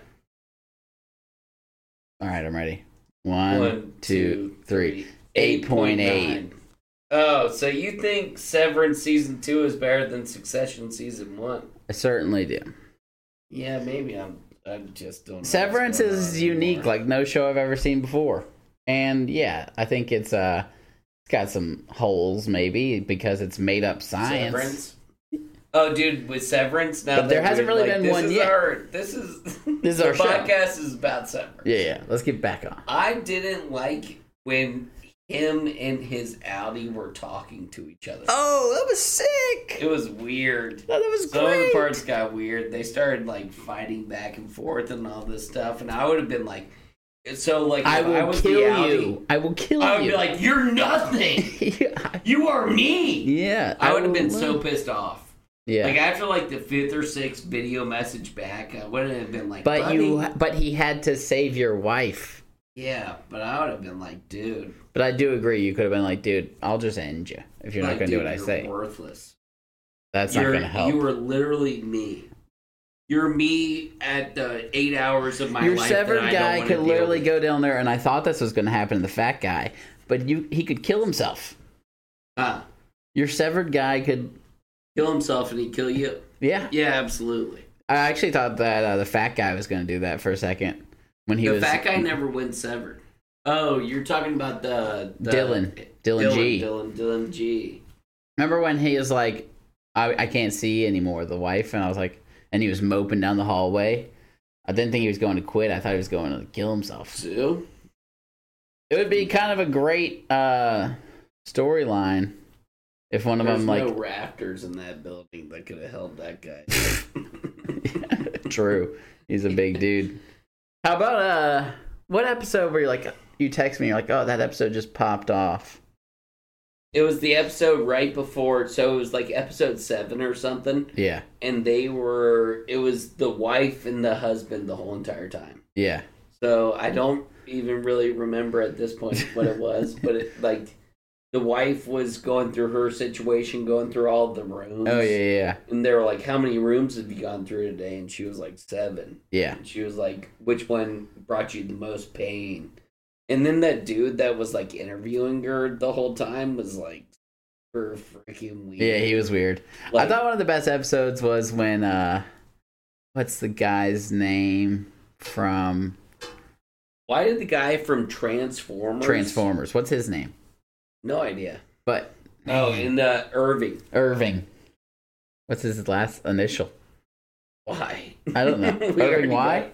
[SPEAKER 1] All right, I'm ready. 1, 2, 3. 8.8.
[SPEAKER 2] 8.9. Oh, so you think Severance season 2 is better than Succession season 1?
[SPEAKER 1] I certainly do.
[SPEAKER 2] Yeah, maybe I just don't know.
[SPEAKER 1] Severance
[SPEAKER 2] what's going
[SPEAKER 1] is
[SPEAKER 2] on
[SPEAKER 1] unique,
[SPEAKER 2] anymore.
[SPEAKER 1] like no show I've ever seen before. And yeah, I think it's got some holes maybe because it's made up science.
[SPEAKER 2] Severance. Oh, dude, with Severance now.
[SPEAKER 1] But there
[SPEAKER 2] that
[SPEAKER 1] hasn't
[SPEAKER 2] we're,
[SPEAKER 1] really
[SPEAKER 2] like,
[SPEAKER 1] been one
[SPEAKER 2] is
[SPEAKER 1] yet.
[SPEAKER 2] This is
[SPEAKER 1] This is
[SPEAKER 2] the
[SPEAKER 1] our show.
[SPEAKER 2] podcast is about Severance.
[SPEAKER 1] Yeah, let's get back on.
[SPEAKER 2] I didn't like when him and his Audi were talking to each other.
[SPEAKER 1] Oh, that was sick.
[SPEAKER 2] It was weird.
[SPEAKER 1] Oh, that was
[SPEAKER 2] Some of the
[SPEAKER 1] great.
[SPEAKER 2] parts got weird. They started like fighting back and forth and all this stuff, and I would have been like, so like, if
[SPEAKER 1] I will
[SPEAKER 2] was
[SPEAKER 1] kill
[SPEAKER 2] the Audi,
[SPEAKER 1] you. I will kill
[SPEAKER 2] I would
[SPEAKER 1] you.
[SPEAKER 2] be like, you're nothing.
[SPEAKER 1] yeah.
[SPEAKER 2] You are me.
[SPEAKER 1] Yeah,
[SPEAKER 2] I would have
[SPEAKER 1] will
[SPEAKER 2] been so
[SPEAKER 1] love-
[SPEAKER 2] pissed off.
[SPEAKER 1] Yeah,
[SPEAKER 2] Like after like the 5th or 6th video message back, I wouldn't have been like,
[SPEAKER 1] but
[SPEAKER 2] buddy.
[SPEAKER 1] but he had to save your wife.
[SPEAKER 2] Yeah, but I would have been like, dude.
[SPEAKER 1] But I do agree. You could have been like, dude, I'll just end you if you're
[SPEAKER 2] like,
[SPEAKER 1] not going to do
[SPEAKER 2] dude,
[SPEAKER 1] what I
[SPEAKER 2] you're
[SPEAKER 1] say.
[SPEAKER 2] Worthless.
[SPEAKER 1] That's not going to help.
[SPEAKER 2] You were literally me. You're me at the 8 hours of my
[SPEAKER 1] Your
[SPEAKER 2] life.
[SPEAKER 1] severed
[SPEAKER 2] that I
[SPEAKER 1] guy
[SPEAKER 2] don't wanna
[SPEAKER 1] could
[SPEAKER 2] deal
[SPEAKER 1] literally
[SPEAKER 2] with.
[SPEAKER 1] go down there, and I thought this was going to happen to the fat guy, but he could kill himself. Your severed guy could
[SPEAKER 2] Kill himself and he'd kill you.
[SPEAKER 1] Yeah.
[SPEAKER 2] Yeah, absolutely.
[SPEAKER 1] I actually thought that the fat guy was going to do that for a second when he
[SPEAKER 2] The
[SPEAKER 1] was
[SPEAKER 2] fat guy never went severed. Oh, you're talking about the
[SPEAKER 1] Dylan G.
[SPEAKER 2] Dylan G.
[SPEAKER 1] Remember when he was like, I can't see anymore, the wife, and I was like, and he was moping down the hallway. I didn't think he was going to quit. I thought he was going to kill himself.
[SPEAKER 2] Sue?
[SPEAKER 1] It would be kind of a great storyline if one of
[SPEAKER 2] There's
[SPEAKER 1] them like
[SPEAKER 2] no rafters in that building that could have held that guy.
[SPEAKER 1] True. He's a big dude. How about what episode where you text me, you're like, oh, that episode just popped off.
[SPEAKER 2] It was the episode right before, so it was like episode 7 or something.
[SPEAKER 1] Yeah.
[SPEAKER 2] And it was the wife and the husband the whole entire time.
[SPEAKER 1] Yeah.
[SPEAKER 2] So I don't even really remember at this point what it was, but it, like, the wife was going through her situation, going through all the rooms.
[SPEAKER 1] Oh, yeah.
[SPEAKER 2] And they were like, how many rooms have you gone through today? And she was like, 7.
[SPEAKER 1] Yeah.
[SPEAKER 2] And she was like, which one brought you the most pain? And then that dude that was like interviewing her the whole time was like super freaking weird.
[SPEAKER 1] Yeah, he was weird.
[SPEAKER 2] Like,
[SPEAKER 1] I thought one of the best episodes was when what's the guy's name from
[SPEAKER 2] why did the guy from Transformers?
[SPEAKER 1] What's his name?
[SPEAKER 2] No idea.
[SPEAKER 1] But
[SPEAKER 2] and Irving.
[SPEAKER 1] What's his last initial?
[SPEAKER 2] Why?
[SPEAKER 1] I don't know. Irving why?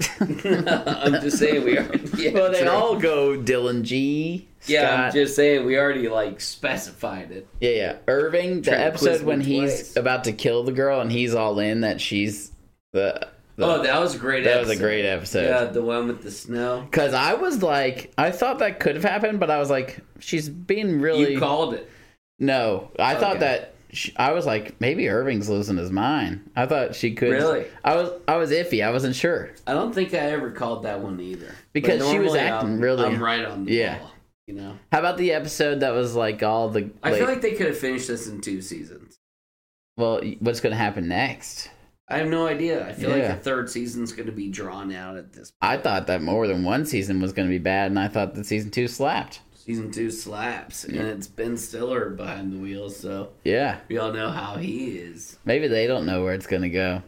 [SPEAKER 2] I'm just saying we already. Yeah,
[SPEAKER 1] well, they
[SPEAKER 2] true.
[SPEAKER 1] all go Dylan G. Scott.
[SPEAKER 2] Yeah, I'm just saying we already like specified it.
[SPEAKER 1] Yeah. Irving, the
[SPEAKER 2] Try to
[SPEAKER 1] episode
[SPEAKER 2] quiz me
[SPEAKER 1] when he's
[SPEAKER 2] twice.
[SPEAKER 1] about to kill the girl and he's all in that she's the
[SPEAKER 2] Oh, that was a great
[SPEAKER 1] that
[SPEAKER 2] episode.
[SPEAKER 1] was a great episode.
[SPEAKER 2] Yeah, the one with the snow.
[SPEAKER 1] Because I was like, I thought that could have happened, but I was like, she's being really.
[SPEAKER 2] You called it.
[SPEAKER 1] No, I thought
[SPEAKER 2] Okay.
[SPEAKER 1] that. I was like, maybe Irving's losing his mind. I thought she could.
[SPEAKER 2] Really?
[SPEAKER 1] I was iffy. I wasn't sure
[SPEAKER 2] I don't think I ever called that one either.
[SPEAKER 1] because
[SPEAKER 2] But
[SPEAKER 1] she was
[SPEAKER 2] normally
[SPEAKER 1] acting really.
[SPEAKER 2] I'm right on the
[SPEAKER 1] Yeah.
[SPEAKER 2] ball. You know.
[SPEAKER 1] How about the episode that was like all the?
[SPEAKER 2] I feel like they could have finished this in 2 seasons.
[SPEAKER 1] Well, what's going to happen next?
[SPEAKER 2] I have no idea. I feel like
[SPEAKER 1] Yeah.
[SPEAKER 2] the 3rd season's going to be drawn out at this point.
[SPEAKER 1] I thought that more than one season was going to be bad, and I thought that season 2 slapped.
[SPEAKER 2] Season 2 slaps, and it's Ben Stiller behind the wheel, so
[SPEAKER 1] Yeah,
[SPEAKER 2] we all know how he is.
[SPEAKER 1] maybe they don't know where it's going to go.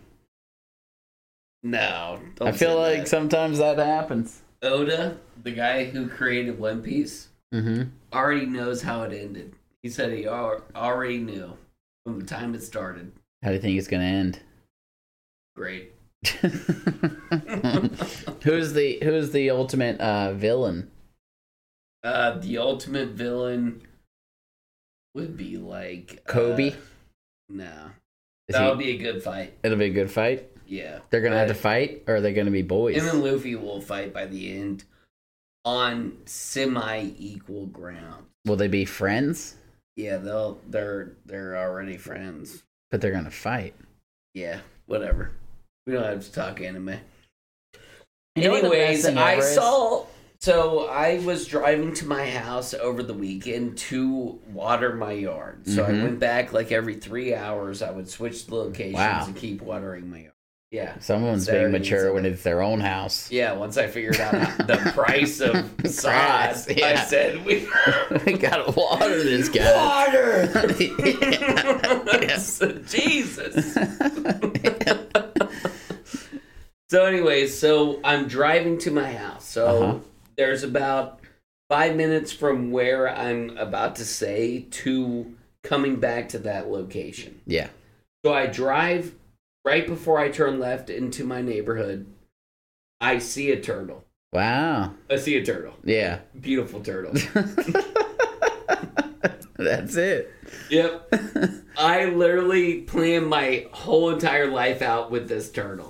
[SPEAKER 2] No, don't
[SPEAKER 1] I feel
[SPEAKER 2] say
[SPEAKER 1] like
[SPEAKER 2] that.
[SPEAKER 1] sometimes that happens.
[SPEAKER 2] Oda, the guy who created One Piece,
[SPEAKER 1] Mm-hmm.
[SPEAKER 2] already knows how it ended. He said he already knew from the time it started.
[SPEAKER 1] How do you think it's going to end?
[SPEAKER 2] Great.
[SPEAKER 1] Who's the ultimate villain?
[SPEAKER 2] The ultimate villain would be like
[SPEAKER 1] Kobe?
[SPEAKER 2] No,
[SPEAKER 1] Is
[SPEAKER 2] that
[SPEAKER 1] he-
[SPEAKER 2] would be a good fight.
[SPEAKER 1] It'll be a good fight.
[SPEAKER 2] Yeah,
[SPEAKER 1] They're gonna have to fight, or are they gonna be boys?
[SPEAKER 2] Him and Luffy will fight by the end on semi-equal ground.
[SPEAKER 1] Will they be friends?
[SPEAKER 2] Yeah, they're already friends.
[SPEAKER 1] But they're gonna fight.
[SPEAKER 2] Yeah, whatever. We don't have to talk anime.
[SPEAKER 1] You know what the best
[SPEAKER 2] Anyways,
[SPEAKER 1] thing
[SPEAKER 2] I
[SPEAKER 1] ever is?
[SPEAKER 2] saw. So I was driving to my house over the weekend to water my yard. So I
[SPEAKER 1] Mhm.
[SPEAKER 2] went back like every 3 hours. I would switch the locations
[SPEAKER 1] Wow.
[SPEAKER 2] and keep watering my yard. Yeah.
[SPEAKER 1] Someone's
[SPEAKER 2] Saturday
[SPEAKER 1] being
[SPEAKER 2] and
[SPEAKER 1] mature when
[SPEAKER 2] Sunday.
[SPEAKER 1] it's their own house.
[SPEAKER 2] Yeah, once I figured out the price of sod,
[SPEAKER 1] Price, yeah.
[SPEAKER 2] I said, we
[SPEAKER 1] We gotta water this guy.
[SPEAKER 2] water!
[SPEAKER 1] Yeah.
[SPEAKER 2] Jesus. So anyways, so I'm driving to my house. So
[SPEAKER 1] Uh-huh.
[SPEAKER 2] there's about 5 minutes from where I'm about to say to coming back to that location.
[SPEAKER 1] Yeah.
[SPEAKER 2] So I drive right before I turn left into my neighborhood. I see a turtle.
[SPEAKER 1] Wow.
[SPEAKER 2] I see a turtle.
[SPEAKER 1] Yeah.
[SPEAKER 2] Beautiful turtle.
[SPEAKER 1] That's it.
[SPEAKER 2] Yep. I literally planned my whole entire life out with this turtle.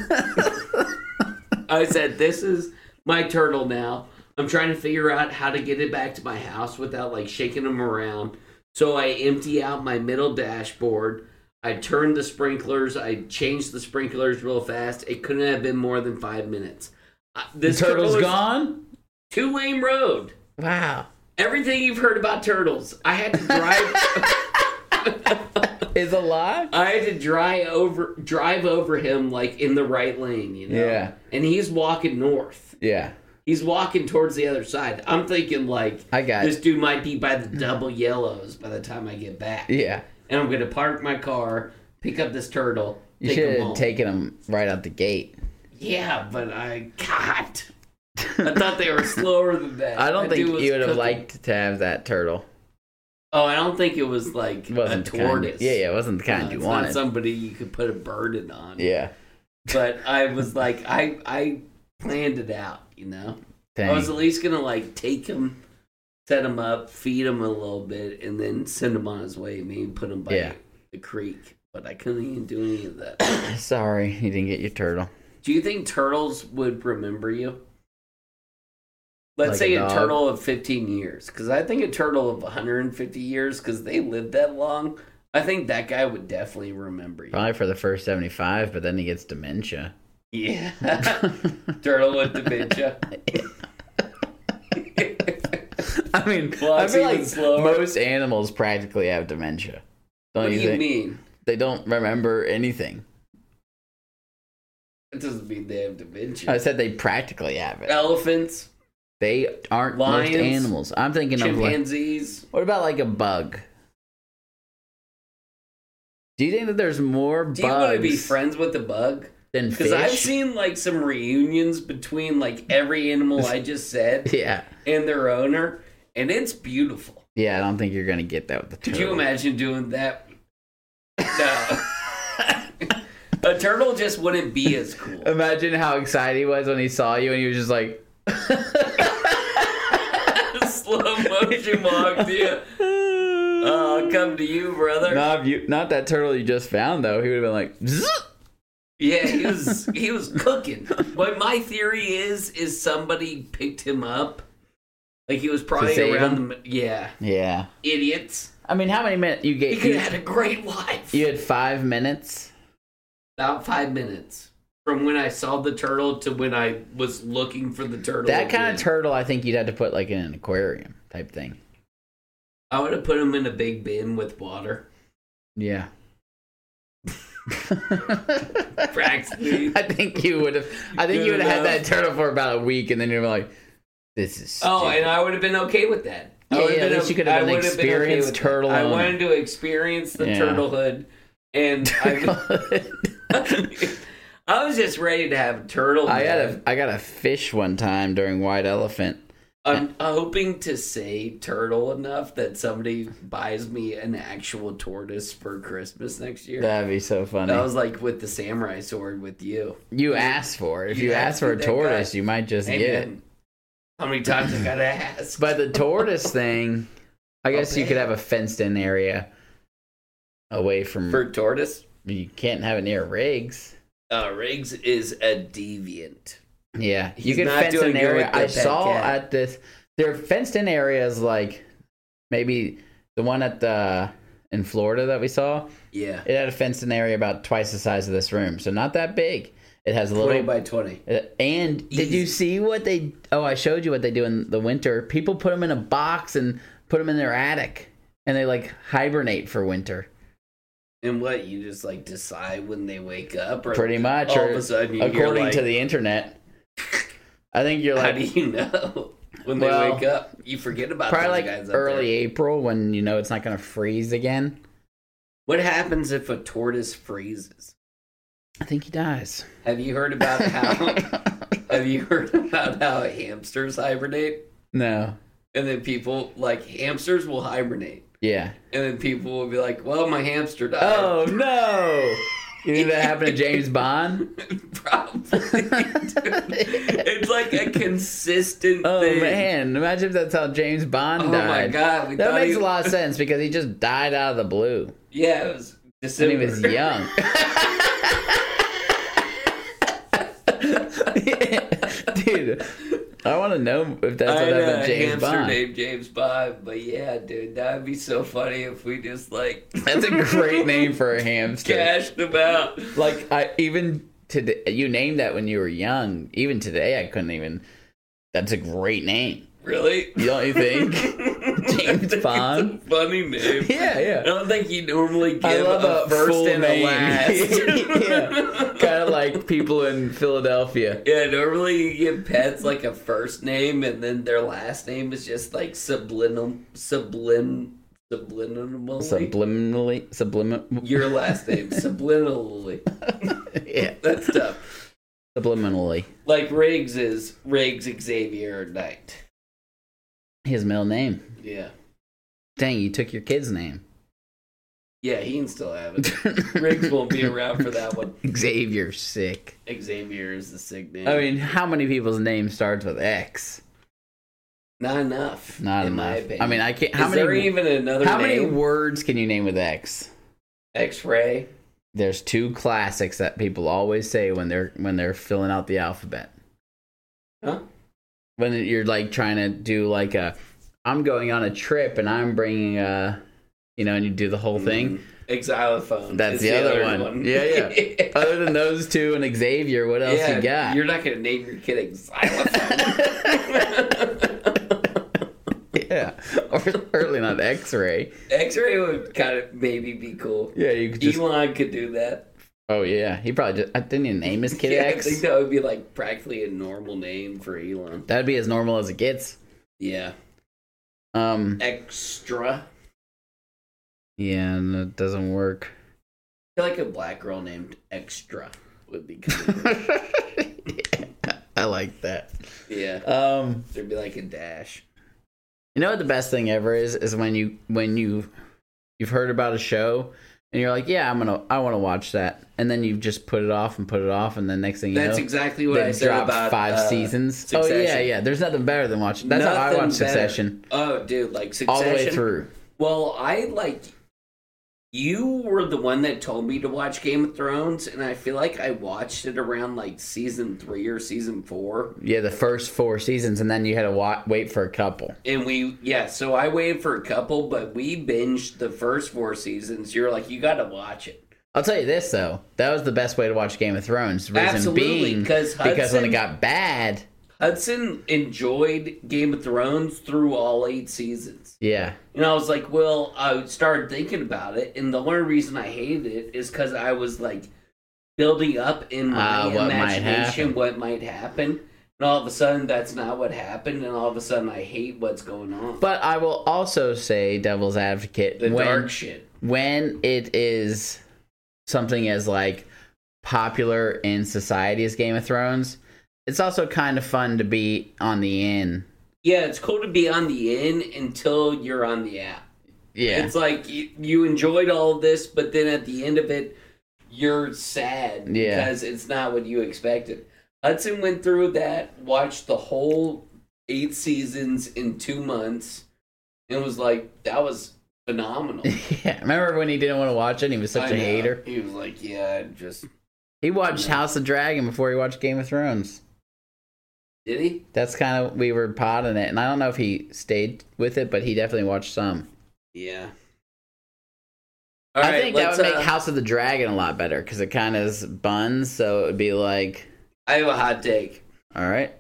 [SPEAKER 2] I said, this is my turtle now. I'm trying to figure out how to get it back to my house without like shaking him around. So I empty out my middle dashboard. I turned the sprinklers. I changed the sprinklers real fast. It couldn't have been more than 5 minutes. This
[SPEAKER 1] The turtle's
[SPEAKER 2] turtle is
[SPEAKER 1] gone?
[SPEAKER 2] 2-lane road.
[SPEAKER 1] Wow.
[SPEAKER 2] Everything you've heard about turtles. I had to drive.
[SPEAKER 1] is alive?
[SPEAKER 2] I had to drive over him like in the right lane, you know?
[SPEAKER 1] Yeah.
[SPEAKER 2] And he's walking north.
[SPEAKER 1] Yeah.
[SPEAKER 2] He's walking towards the other side. I'm thinking like this dude might be by the double yellows by the time I get back.
[SPEAKER 1] Yeah.
[SPEAKER 2] And I'm gonna park my car, pick up this turtle.
[SPEAKER 1] You should have taken him right out the gate.
[SPEAKER 2] Yeah, but I thought they were slower than that.
[SPEAKER 1] I don't think you would have liked to have that turtle.
[SPEAKER 2] Oh, I don't think it was like a tortoise.
[SPEAKER 1] It wasn't the kind you wanted.
[SPEAKER 2] Not somebody you could put a burden on.
[SPEAKER 1] Yeah.
[SPEAKER 2] But I was like, I planned it out, you know? Dang. I was at least going to like take him, set him up, feed him a little bit, and then send him on his way. Maybe put him by the creek. But I couldn't even do any of that.
[SPEAKER 1] Sorry, you didn't get your turtle.
[SPEAKER 2] Do you think turtles would remember you? Let's say a turtle of 15 years. Because I think a turtle of 150 years, because they lived that long, I think that guy would definitely remember you.
[SPEAKER 1] Probably for the first 75, but then he gets dementia.
[SPEAKER 2] Yeah. Turtle with dementia.
[SPEAKER 1] I mean, I feel like most animals practically have dementia.
[SPEAKER 2] What do you mean?
[SPEAKER 1] They don't remember anything.
[SPEAKER 2] It doesn't mean they have dementia.
[SPEAKER 1] I said they practically have it.
[SPEAKER 2] Elephants.
[SPEAKER 1] They aren't
[SPEAKER 2] lions,
[SPEAKER 1] most animals. I'm thinking
[SPEAKER 2] chimpanzees.
[SPEAKER 1] What about like a bug? Do you think that there's more bugs?
[SPEAKER 2] Do you want to be friends with a bug?
[SPEAKER 1] Than fish?
[SPEAKER 2] Because I've seen like some reunions between like every animal I just said and their owner, and it's beautiful.
[SPEAKER 1] Yeah, I don't think you're going to get that with the turtle.
[SPEAKER 2] Could you imagine doing that? No. A turtle just wouldn't be as cool.
[SPEAKER 1] Imagine how excited he was when he saw you and he was just like...
[SPEAKER 2] Slow motion walked in. I'll come to you, brother.
[SPEAKER 1] Not that turtle you just found, though. He would have been like... Zzz!
[SPEAKER 2] Yeah, he was cooking. What my theory is somebody picked him up. Like he was probably around the... Yeah. Idiots.
[SPEAKER 1] I mean, how many minutes you get?
[SPEAKER 2] He could have had a great life.
[SPEAKER 1] You had 5 minutes?
[SPEAKER 2] About 5 minutes. From when I saw the turtle to when I was looking for the turtle.
[SPEAKER 1] That kind of turtle, I think you'd have to put like in an aquarium type thing.
[SPEAKER 2] I would have put him in a big bin with water.
[SPEAKER 1] Yeah.
[SPEAKER 2] Practically.
[SPEAKER 1] I think you would have had that turtle for about a week, and then you're like, this is stupid.
[SPEAKER 2] Oh, and I would have been okay with that.
[SPEAKER 1] Yeah, at least you could have been an experienced turtle owner.
[SPEAKER 2] I wanted to experience the turtlehood, and I was just ready to have a turtle.
[SPEAKER 1] I got a fish one time during White Elephant.
[SPEAKER 2] I'm hoping to say turtle enough that somebody buys me an actual tortoise for Christmas next year.
[SPEAKER 1] That'd be so funny.
[SPEAKER 2] That was like with the samurai sword with you.
[SPEAKER 1] You asked for it. If you ask for a tortoise, you might just get it.
[SPEAKER 2] How many times I gotta ask?
[SPEAKER 1] But the tortoise thing, I guess you could have a fenced-in area away from...
[SPEAKER 2] For tortoise?
[SPEAKER 1] You can't have it near Riggs.
[SPEAKER 2] Riggs is a deviant.
[SPEAKER 1] Yeah, you can fence an area. I saw at this. There are fenced-in areas like maybe the one in Florida that we saw.
[SPEAKER 2] Yeah,
[SPEAKER 1] it had a fenced-in area about twice the size of this room, so not that big. It has a
[SPEAKER 2] 20 by 20.
[SPEAKER 1] And did you see what they? Oh, I showed you what they do in the winter. People put them in a box and put them in their attic, and they like hibernate for winter.
[SPEAKER 2] And what, you just like decide when they wake up, or
[SPEAKER 1] pretty much,
[SPEAKER 2] all of a sudden,
[SPEAKER 1] according to the internet. I think you're like...
[SPEAKER 2] How do you know when they wake up? You forget about
[SPEAKER 1] probably
[SPEAKER 2] those guys
[SPEAKER 1] like early April when you know it's not going to freeze again.
[SPEAKER 2] What happens if a tortoise freezes?
[SPEAKER 1] I think he dies.
[SPEAKER 2] Have you heard about how... hamsters hibernate?
[SPEAKER 1] No.
[SPEAKER 2] And then people, like, hamsters will hibernate.
[SPEAKER 1] Yeah.
[SPEAKER 2] And then people will be like, well, my hamster died.
[SPEAKER 1] Oh, no! You think that happened to James Bond?
[SPEAKER 2] Probably. It's like a consistent thing.
[SPEAKER 1] Oh, man. Imagine if that's how James Bond died.
[SPEAKER 2] Oh, my God.
[SPEAKER 1] That makes a lot of sense because he just died out of the blue.
[SPEAKER 2] Yeah, it was December.
[SPEAKER 1] And he was young. Dude, I want to know if that's what happened to James Bond.
[SPEAKER 2] Named James Bond, but yeah, dude, that'd be so funny if we just like...
[SPEAKER 1] That's a great name for a hamster.
[SPEAKER 2] Cashed him out.
[SPEAKER 1] Like, even today, you named that when you were young. Even today, I couldn't even... That's a great name.
[SPEAKER 2] Really?
[SPEAKER 1] Don't you think? James Bond.
[SPEAKER 2] It's a funny name.
[SPEAKER 1] Yeah.
[SPEAKER 2] I don't think you normally
[SPEAKER 1] I
[SPEAKER 2] give
[SPEAKER 1] love
[SPEAKER 2] a first
[SPEAKER 1] full
[SPEAKER 2] and
[SPEAKER 1] name.
[SPEAKER 2] a last.
[SPEAKER 1] Yeah. Kind of like people in Philadelphia.
[SPEAKER 2] Yeah, normally you give pets like a first name and then their last name is just like subliminally. Your last name, subliminally.
[SPEAKER 1] Yeah.
[SPEAKER 2] That's tough.
[SPEAKER 1] Subliminally.
[SPEAKER 2] Like Riggs is Riggs Xavier Knight.
[SPEAKER 1] His middle name.
[SPEAKER 2] Yeah.
[SPEAKER 1] Dang, you took your kid's name.
[SPEAKER 2] Yeah, he can still have it. Riggs won't be around for that one.
[SPEAKER 1] Xavier, sick.
[SPEAKER 2] Xavier is the sick name.
[SPEAKER 1] I mean, how many people's name starts with X?
[SPEAKER 2] Not enough.
[SPEAKER 1] Not
[SPEAKER 2] in
[SPEAKER 1] enough.
[SPEAKER 2] my opinion.
[SPEAKER 1] I mean, I can't.
[SPEAKER 2] Is there even another
[SPEAKER 1] How
[SPEAKER 2] name?
[SPEAKER 1] many words can you name with X?
[SPEAKER 2] X-ray.
[SPEAKER 1] There's two classics that people always say when they're filling out the alphabet.
[SPEAKER 2] Huh?
[SPEAKER 1] When you're like trying to do like I'm going on a trip and I'm bringing and you do the whole thing.
[SPEAKER 2] Xylophone.
[SPEAKER 1] That's
[SPEAKER 2] is
[SPEAKER 1] the other one. Yeah. Other than those two and Xavier, what else you got?
[SPEAKER 2] You're not going to name your kid Xylophone.
[SPEAKER 1] Yeah. Or certainly not X-ray.
[SPEAKER 2] X-ray would kind of maybe be cool.
[SPEAKER 1] Yeah, you could just...
[SPEAKER 2] Elon could do that.
[SPEAKER 1] Oh, yeah. He probably just... Didn't he name his kid X?
[SPEAKER 2] I think that would be like practically a normal name for Elon.
[SPEAKER 1] That'd be as normal as it gets.
[SPEAKER 2] Yeah. Extra.
[SPEAKER 1] Yeah, and it doesn't work.
[SPEAKER 2] I feel like a black girl named Extra would be kind of cool.
[SPEAKER 1] Yeah, I like that.
[SPEAKER 2] Yeah. There'd be like a dash.
[SPEAKER 1] You know what the best thing ever is when you've heard about a show and you're like, yeah, I want to watch that, and then you just put it off, and then next thing you know,
[SPEAKER 2] that's exactly what I said about
[SPEAKER 1] 5 seasons.
[SPEAKER 2] Succession.
[SPEAKER 1] Oh yeah. There's nothing better than watching. That's how I watch Succession.
[SPEAKER 2] Oh, dude, like Succession
[SPEAKER 1] all the way through.
[SPEAKER 2] Well, you were the one that told me to watch Game of Thrones, and I feel like I watched it around like season 3 or season 4.
[SPEAKER 1] Yeah, the first 4 seasons, and then you had to wait for a couple.
[SPEAKER 2] And so I waited for a couple, but we binged the first 4 seasons. You're like, you got to watch it.
[SPEAKER 1] I'll tell you this though, that was the best way to watch Game of Thrones. Reason
[SPEAKER 2] Absolutely,
[SPEAKER 1] being, because when it got bad,
[SPEAKER 2] Hudson enjoyed Game of Thrones through all 8 seasons.
[SPEAKER 1] Yeah.
[SPEAKER 2] And I was like, well, I started thinking about it, and the only reason I hated it is because I was like building up in my imagination what might happen. And all of a sudden, that's not what happened, and all of a sudden, I hate what's going on.
[SPEAKER 1] But I will also say, devil's advocate,
[SPEAKER 2] dark shit.
[SPEAKER 1] When it is something as like popular in society as Game of Thrones, it's also kind of fun to be on the in.
[SPEAKER 2] Yeah, it's cool to be on the in until you're on the out.
[SPEAKER 1] Yeah.
[SPEAKER 2] It's like you enjoyed all of this, but then at the end of it, you're sad because it's not what you expected. Hudson went through that, watched the whole 8 seasons in 2 months, and was like, that was phenomenal.
[SPEAKER 1] Yeah. Remember when he didn't want to watch it? He was such a hater.
[SPEAKER 2] He was like, yeah,
[SPEAKER 1] He watched House of Dragon before he watched Game of Thrones.
[SPEAKER 2] Did he?
[SPEAKER 1] That's kind of, we were potting it, and I don't know if he stayed with it, but he definitely watched some.
[SPEAKER 2] Yeah.
[SPEAKER 1] I think that would make House of the Dragon a lot better, because it kind of is buns, so it would be like...
[SPEAKER 2] I have a hot take.
[SPEAKER 1] All right.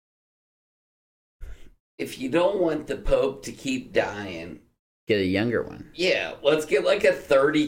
[SPEAKER 2] If you don't want the Pope to keep dying...
[SPEAKER 1] Get a younger one.
[SPEAKER 2] Yeah, let's get like a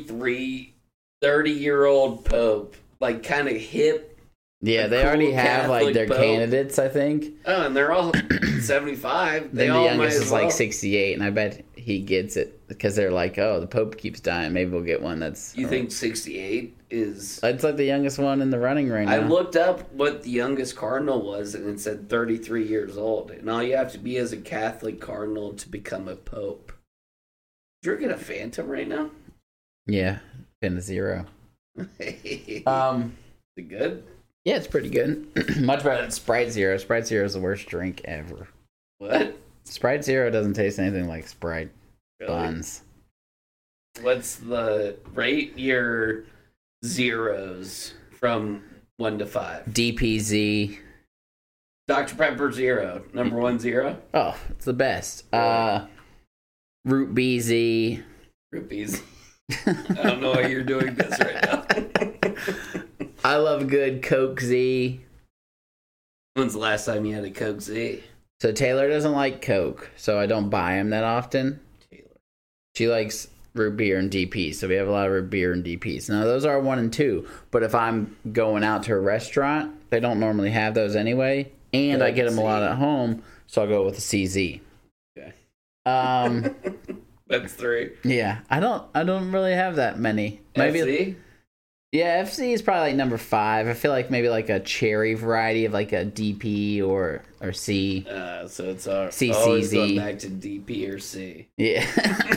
[SPEAKER 2] 30-year-old Pope, like kind of hip.
[SPEAKER 1] Yeah, they already have like their candidates, I think.
[SPEAKER 2] Oh, and they're all 75.
[SPEAKER 1] Then the youngest is like 68, and I bet he gets it because they're like, oh, the Pope keeps dying. Maybe we'll get one that's...
[SPEAKER 2] You think 68 is...
[SPEAKER 1] It's like the youngest one in the running right now.
[SPEAKER 2] I looked up what the youngest cardinal was, and it said 33 years old. And all you have to be as a Catholic cardinal to become a Pope. Drinking a Phantom right now?
[SPEAKER 1] Yeah, been a zero.
[SPEAKER 2] Is it good?
[SPEAKER 1] Yeah, it's pretty good. Much better than Sprite Zero. Sprite Zero is the worst drink ever.
[SPEAKER 2] What?
[SPEAKER 1] Sprite Zero doesn't taste anything like Sprite.
[SPEAKER 2] Really?
[SPEAKER 1] Buns.
[SPEAKER 2] What's the rate your zeros from 1 to 5?
[SPEAKER 1] DPZ.
[SPEAKER 2] Dr. Pepper Zero. Number 1 0?
[SPEAKER 1] Oh, it's the best. Root BZ.
[SPEAKER 2] Root BZ. I don't know why you're doing this right now.
[SPEAKER 1] I love a good Coke Z.
[SPEAKER 2] When's the last time you had a Coke Z?
[SPEAKER 1] So Taylor doesn't like Coke, so I don't buy him that often.
[SPEAKER 2] Taylor.
[SPEAKER 1] She likes root beer and DP, so we have a lot of root beer and DPs. Now, those are 1 and 2, but if I'm going out to a restaurant, they don't normally have those anyway, and I get them a lot at home, so I'll go with the CZ.
[SPEAKER 2] Okay. That's 3.
[SPEAKER 1] Yeah, I don't really have that many. Maybe
[SPEAKER 2] FC?
[SPEAKER 1] Yeah, FC is probably like number 5. I feel like maybe like a cherry variety of like a DP or C.
[SPEAKER 2] So it's our
[SPEAKER 1] CCZ.
[SPEAKER 2] always going back to DP or C.
[SPEAKER 1] Yeah.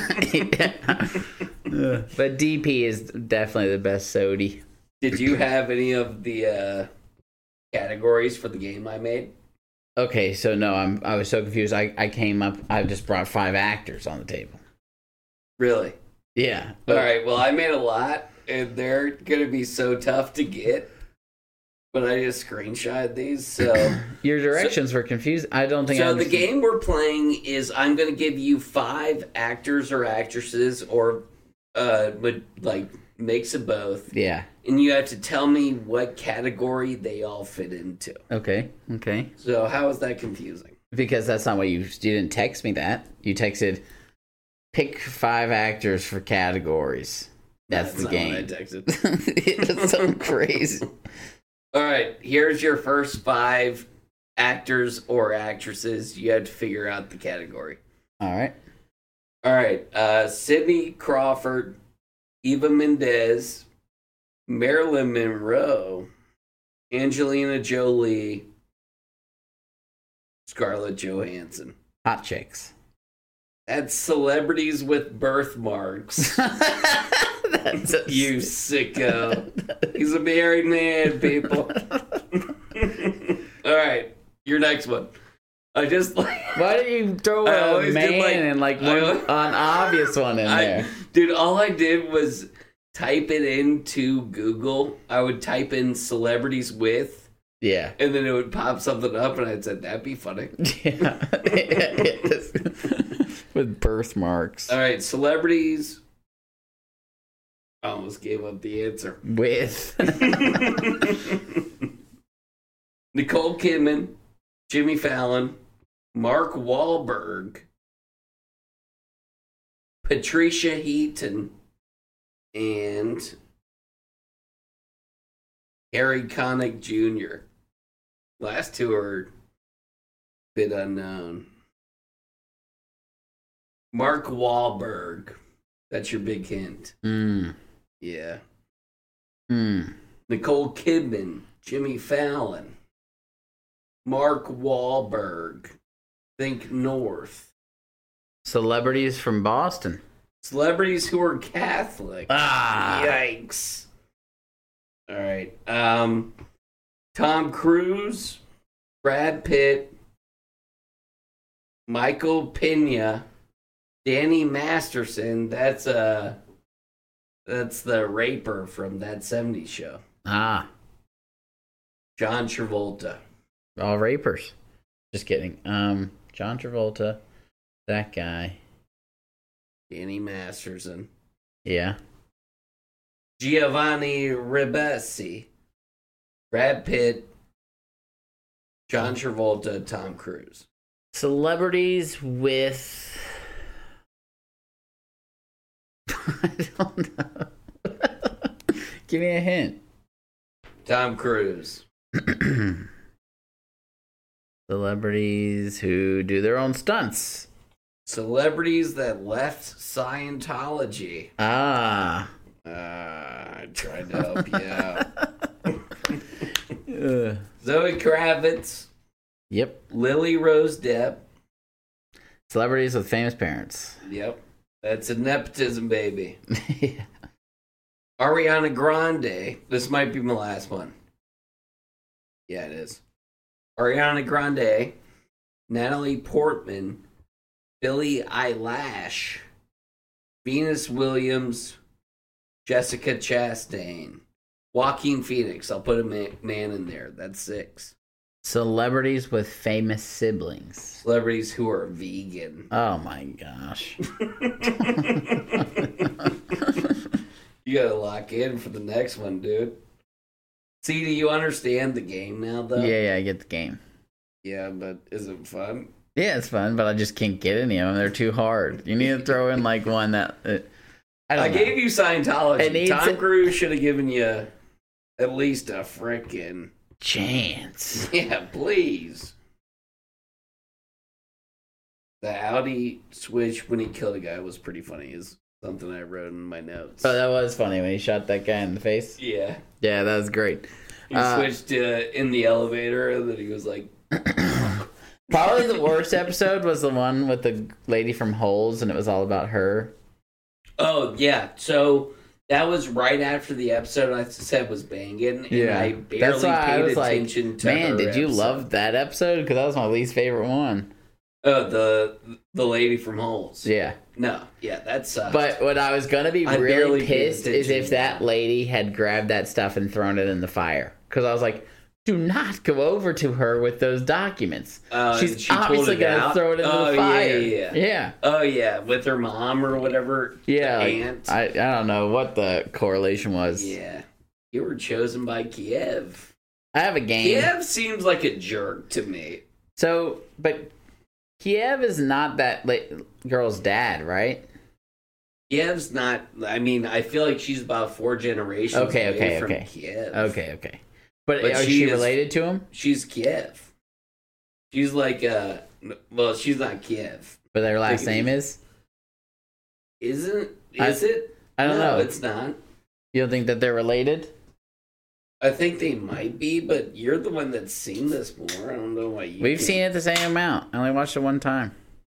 [SPEAKER 1] But DP is definitely the best sody.
[SPEAKER 2] Did you have any of the categories for the game I made?
[SPEAKER 1] Okay, so no, I was so confused. I just brought 5 actors on the table.
[SPEAKER 2] Really?
[SPEAKER 1] Yeah.
[SPEAKER 2] All right. Well, I made a lot, and they're gonna be so tough to get. But I just screenshot these, so
[SPEAKER 1] your directions were confused. I don't think.
[SPEAKER 2] So the game we're playing is I'm gonna give you 5 actors or actresses, or like mix of both.
[SPEAKER 1] Yeah.
[SPEAKER 2] And you have to tell me what category they all fit into.
[SPEAKER 1] Okay.
[SPEAKER 2] So how is that confusing?
[SPEAKER 1] Because that's not what you didn't text me that. You texted, pick 5 actors for categories. That's the game.
[SPEAKER 2] Not what I texted.
[SPEAKER 1] It's so crazy.
[SPEAKER 2] All right, here's your first 5 actors or actresses. You have to figure out the category.
[SPEAKER 1] All
[SPEAKER 2] right. Sidney Crawford, Eva Mendes, Marilyn Monroe, Angelina Jolie, Scarlett Johansson.
[SPEAKER 1] Hot chicks.
[SPEAKER 2] That's celebrities with birthmarks. You sicko. He's a married man, people. All right, your next one. I just like.
[SPEAKER 1] Why did you throw a man and like an obvious one in there?
[SPEAKER 2] Dude, all I did was type it into Google. I would type in celebrities with.
[SPEAKER 1] Yeah.
[SPEAKER 2] And then it would pop something up, and I said, that'd be funny.
[SPEAKER 1] Yeah. With birthmarks.
[SPEAKER 2] All right, celebrities. I almost gave up the answer.
[SPEAKER 1] With.
[SPEAKER 2] Nicole Kidman, Jimmy Fallon, Mark Wahlberg, Patricia Heaton, and Harry Connick Jr. Last 2 are a bit unknown. Mark Wahlberg. That's your big hint. Yeah. Nicole Kidman, Jimmy Fallon, Mark Wahlberg. Think North.
[SPEAKER 1] Celebrities from Boston.
[SPEAKER 2] Celebrities who are Catholic. Yikes. All right. Tom Cruise, Brad Pitt, Michael Pena, Danny Masterson. That's the raper from That 70s Show. John Travolta.
[SPEAKER 1] All rapers. Just kidding. John Travolta. That guy.
[SPEAKER 2] Danny Masterson.
[SPEAKER 1] Yeah.
[SPEAKER 2] Giovanni Ribisi. Brad Pitt. John Travolta. Tom Cruise.
[SPEAKER 1] Celebrities with... I don't know. Give me a hint.
[SPEAKER 2] Tom Cruise.
[SPEAKER 1] Celebrities who do their own stunts.
[SPEAKER 2] Celebrities that left Scientology. I tried to help you out. Zoe Kravitz.
[SPEAKER 1] Yep.
[SPEAKER 2] Lily Rose Depp.
[SPEAKER 1] Celebrities with famous parents.
[SPEAKER 2] Yep. That's a nepotism, baby.
[SPEAKER 1] Yeah.
[SPEAKER 2] Ariana Grande. This might be my last one. Yeah, it is. Ariana Grande. Natalie Portman. Billie Eilish. Venus Williams. Jessica Chastain. Joaquin Phoenix. I'll put a man in there. That's 6.
[SPEAKER 1] Celebrities with famous siblings.
[SPEAKER 2] Celebrities who are vegan.
[SPEAKER 1] Oh my gosh.
[SPEAKER 2] You gotta lock in for the next one, dude. See, do you understand the game now, though?
[SPEAKER 1] Yeah, I get the game.
[SPEAKER 2] Yeah, but is it fun?
[SPEAKER 1] Yeah, it's fun, but I just can't get any of them. They're too hard. You need to throw in like one that
[SPEAKER 2] I gave you Scientology. Tom
[SPEAKER 1] a
[SPEAKER 2] Cruise should have given you at least a frickin'
[SPEAKER 1] chance.
[SPEAKER 2] Yeah, please. The Audi switch when he killed a guy was pretty funny. Is something I wrote in my notes.
[SPEAKER 1] Oh, that was funny when he shot that guy in the face.
[SPEAKER 2] Yeah.
[SPEAKER 1] Yeah, that was great.
[SPEAKER 2] He switched in the elevator, and then he was like...
[SPEAKER 1] Probably the worst episode was the one with the lady from Holes, and it was all about her.
[SPEAKER 2] Oh, yeah. So that was right after the episode I said was banging, and
[SPEAKER 1] Yeah.
[SPEAKER 2] I barely paid attention to
[SPEAKER 1] man,
[SPEAKER 2] her
[SPEAKER 1] did you
[SPEAKER 2] episode.
[SPEAKER 1] love that episode? Because that was my least favorite one.
[SPEAKER 2] Oh, the lady from Holes.
[SPEAKER 1] Yeah.
[SPEAKER 2] No, yeah, that sucked.
[SPEAKER 1] But what I was going to be
[SPEAKER 2] I
[SPEAKER 1] really
[SPEAKER 2] barely paid
[SPEAKER 1] pissed is if
[SPEAKER 2] attention.
[SPEAKER 1] that lady had grabbed that stuff and thrown it in the fire. Because I was like, do not go over to her with those documents. She's
[SPEAKER 2] she pulled
[SPEAKER 1] obviously
[SPEAKER 2] it
[SPEAKER 1] going to
[SPEAKER 2] out?
[SPEAKER 1] throw it in
[SPEAKER 2] Oh,
[SPEAKER 1] the
[SPEAKER 2] yeah,
[SPEAKER 1] fire.
[SPEAKER 2] yeah.
[SPEAKER 1] Yeah.
[SPEAKER 2] Oh, yeah, with her mom or whatever.
[SPEAKER 1] Yeah.
[SPEAKER 2] the
[SPEAKER 1] Like,
[SPEAKER 2] aunt.
[SPEAKER 1] I don't know what the correlation was.
[SPEAKER 2] Yeah. You were chosen by Kiev.
[SPEAKER 1] I have a game.
[SPEAKER 2] Kiev seems like a jerk to me.
[SPEAKER 1] So, but Kiev is not that girl's dad, right?
[SPEAKER 2] Kiev's not... I mean, I feel like she's about 4 generations away from Kiev.
[SPEAKER 1] Okay. But
[SPEAKER 2] But
[SPEAKER 1] is
[SPEAKER 2] she
[SPEAKER 1] she
[SPEAKER 2] is-
[SPEAKER 1] related to him?
[SPEAKER 2] She's Kiev. She's like, well, she's not Kiev.
[SPEAKER 1] But their last name is?
[SPEAKER 2] Isn't...
[SPEAKER 1] I-
[SPEAKER 2] Is it?
[SPEAKER 1] I don't
[SPEAKER 2] No,
[SPEAKER 1] know.
[SPEAKER 2] it's not.
[SPEAKER 1] You don't think that they're related?
[SPEAKER 2] I think they might be, but you're the one that's seen this more. I don't know why you...
[SPEAKER 1] We've
[SPEAKER 2] can't.
[SPEAKER 1] seen it the same amount. I only watched it one time.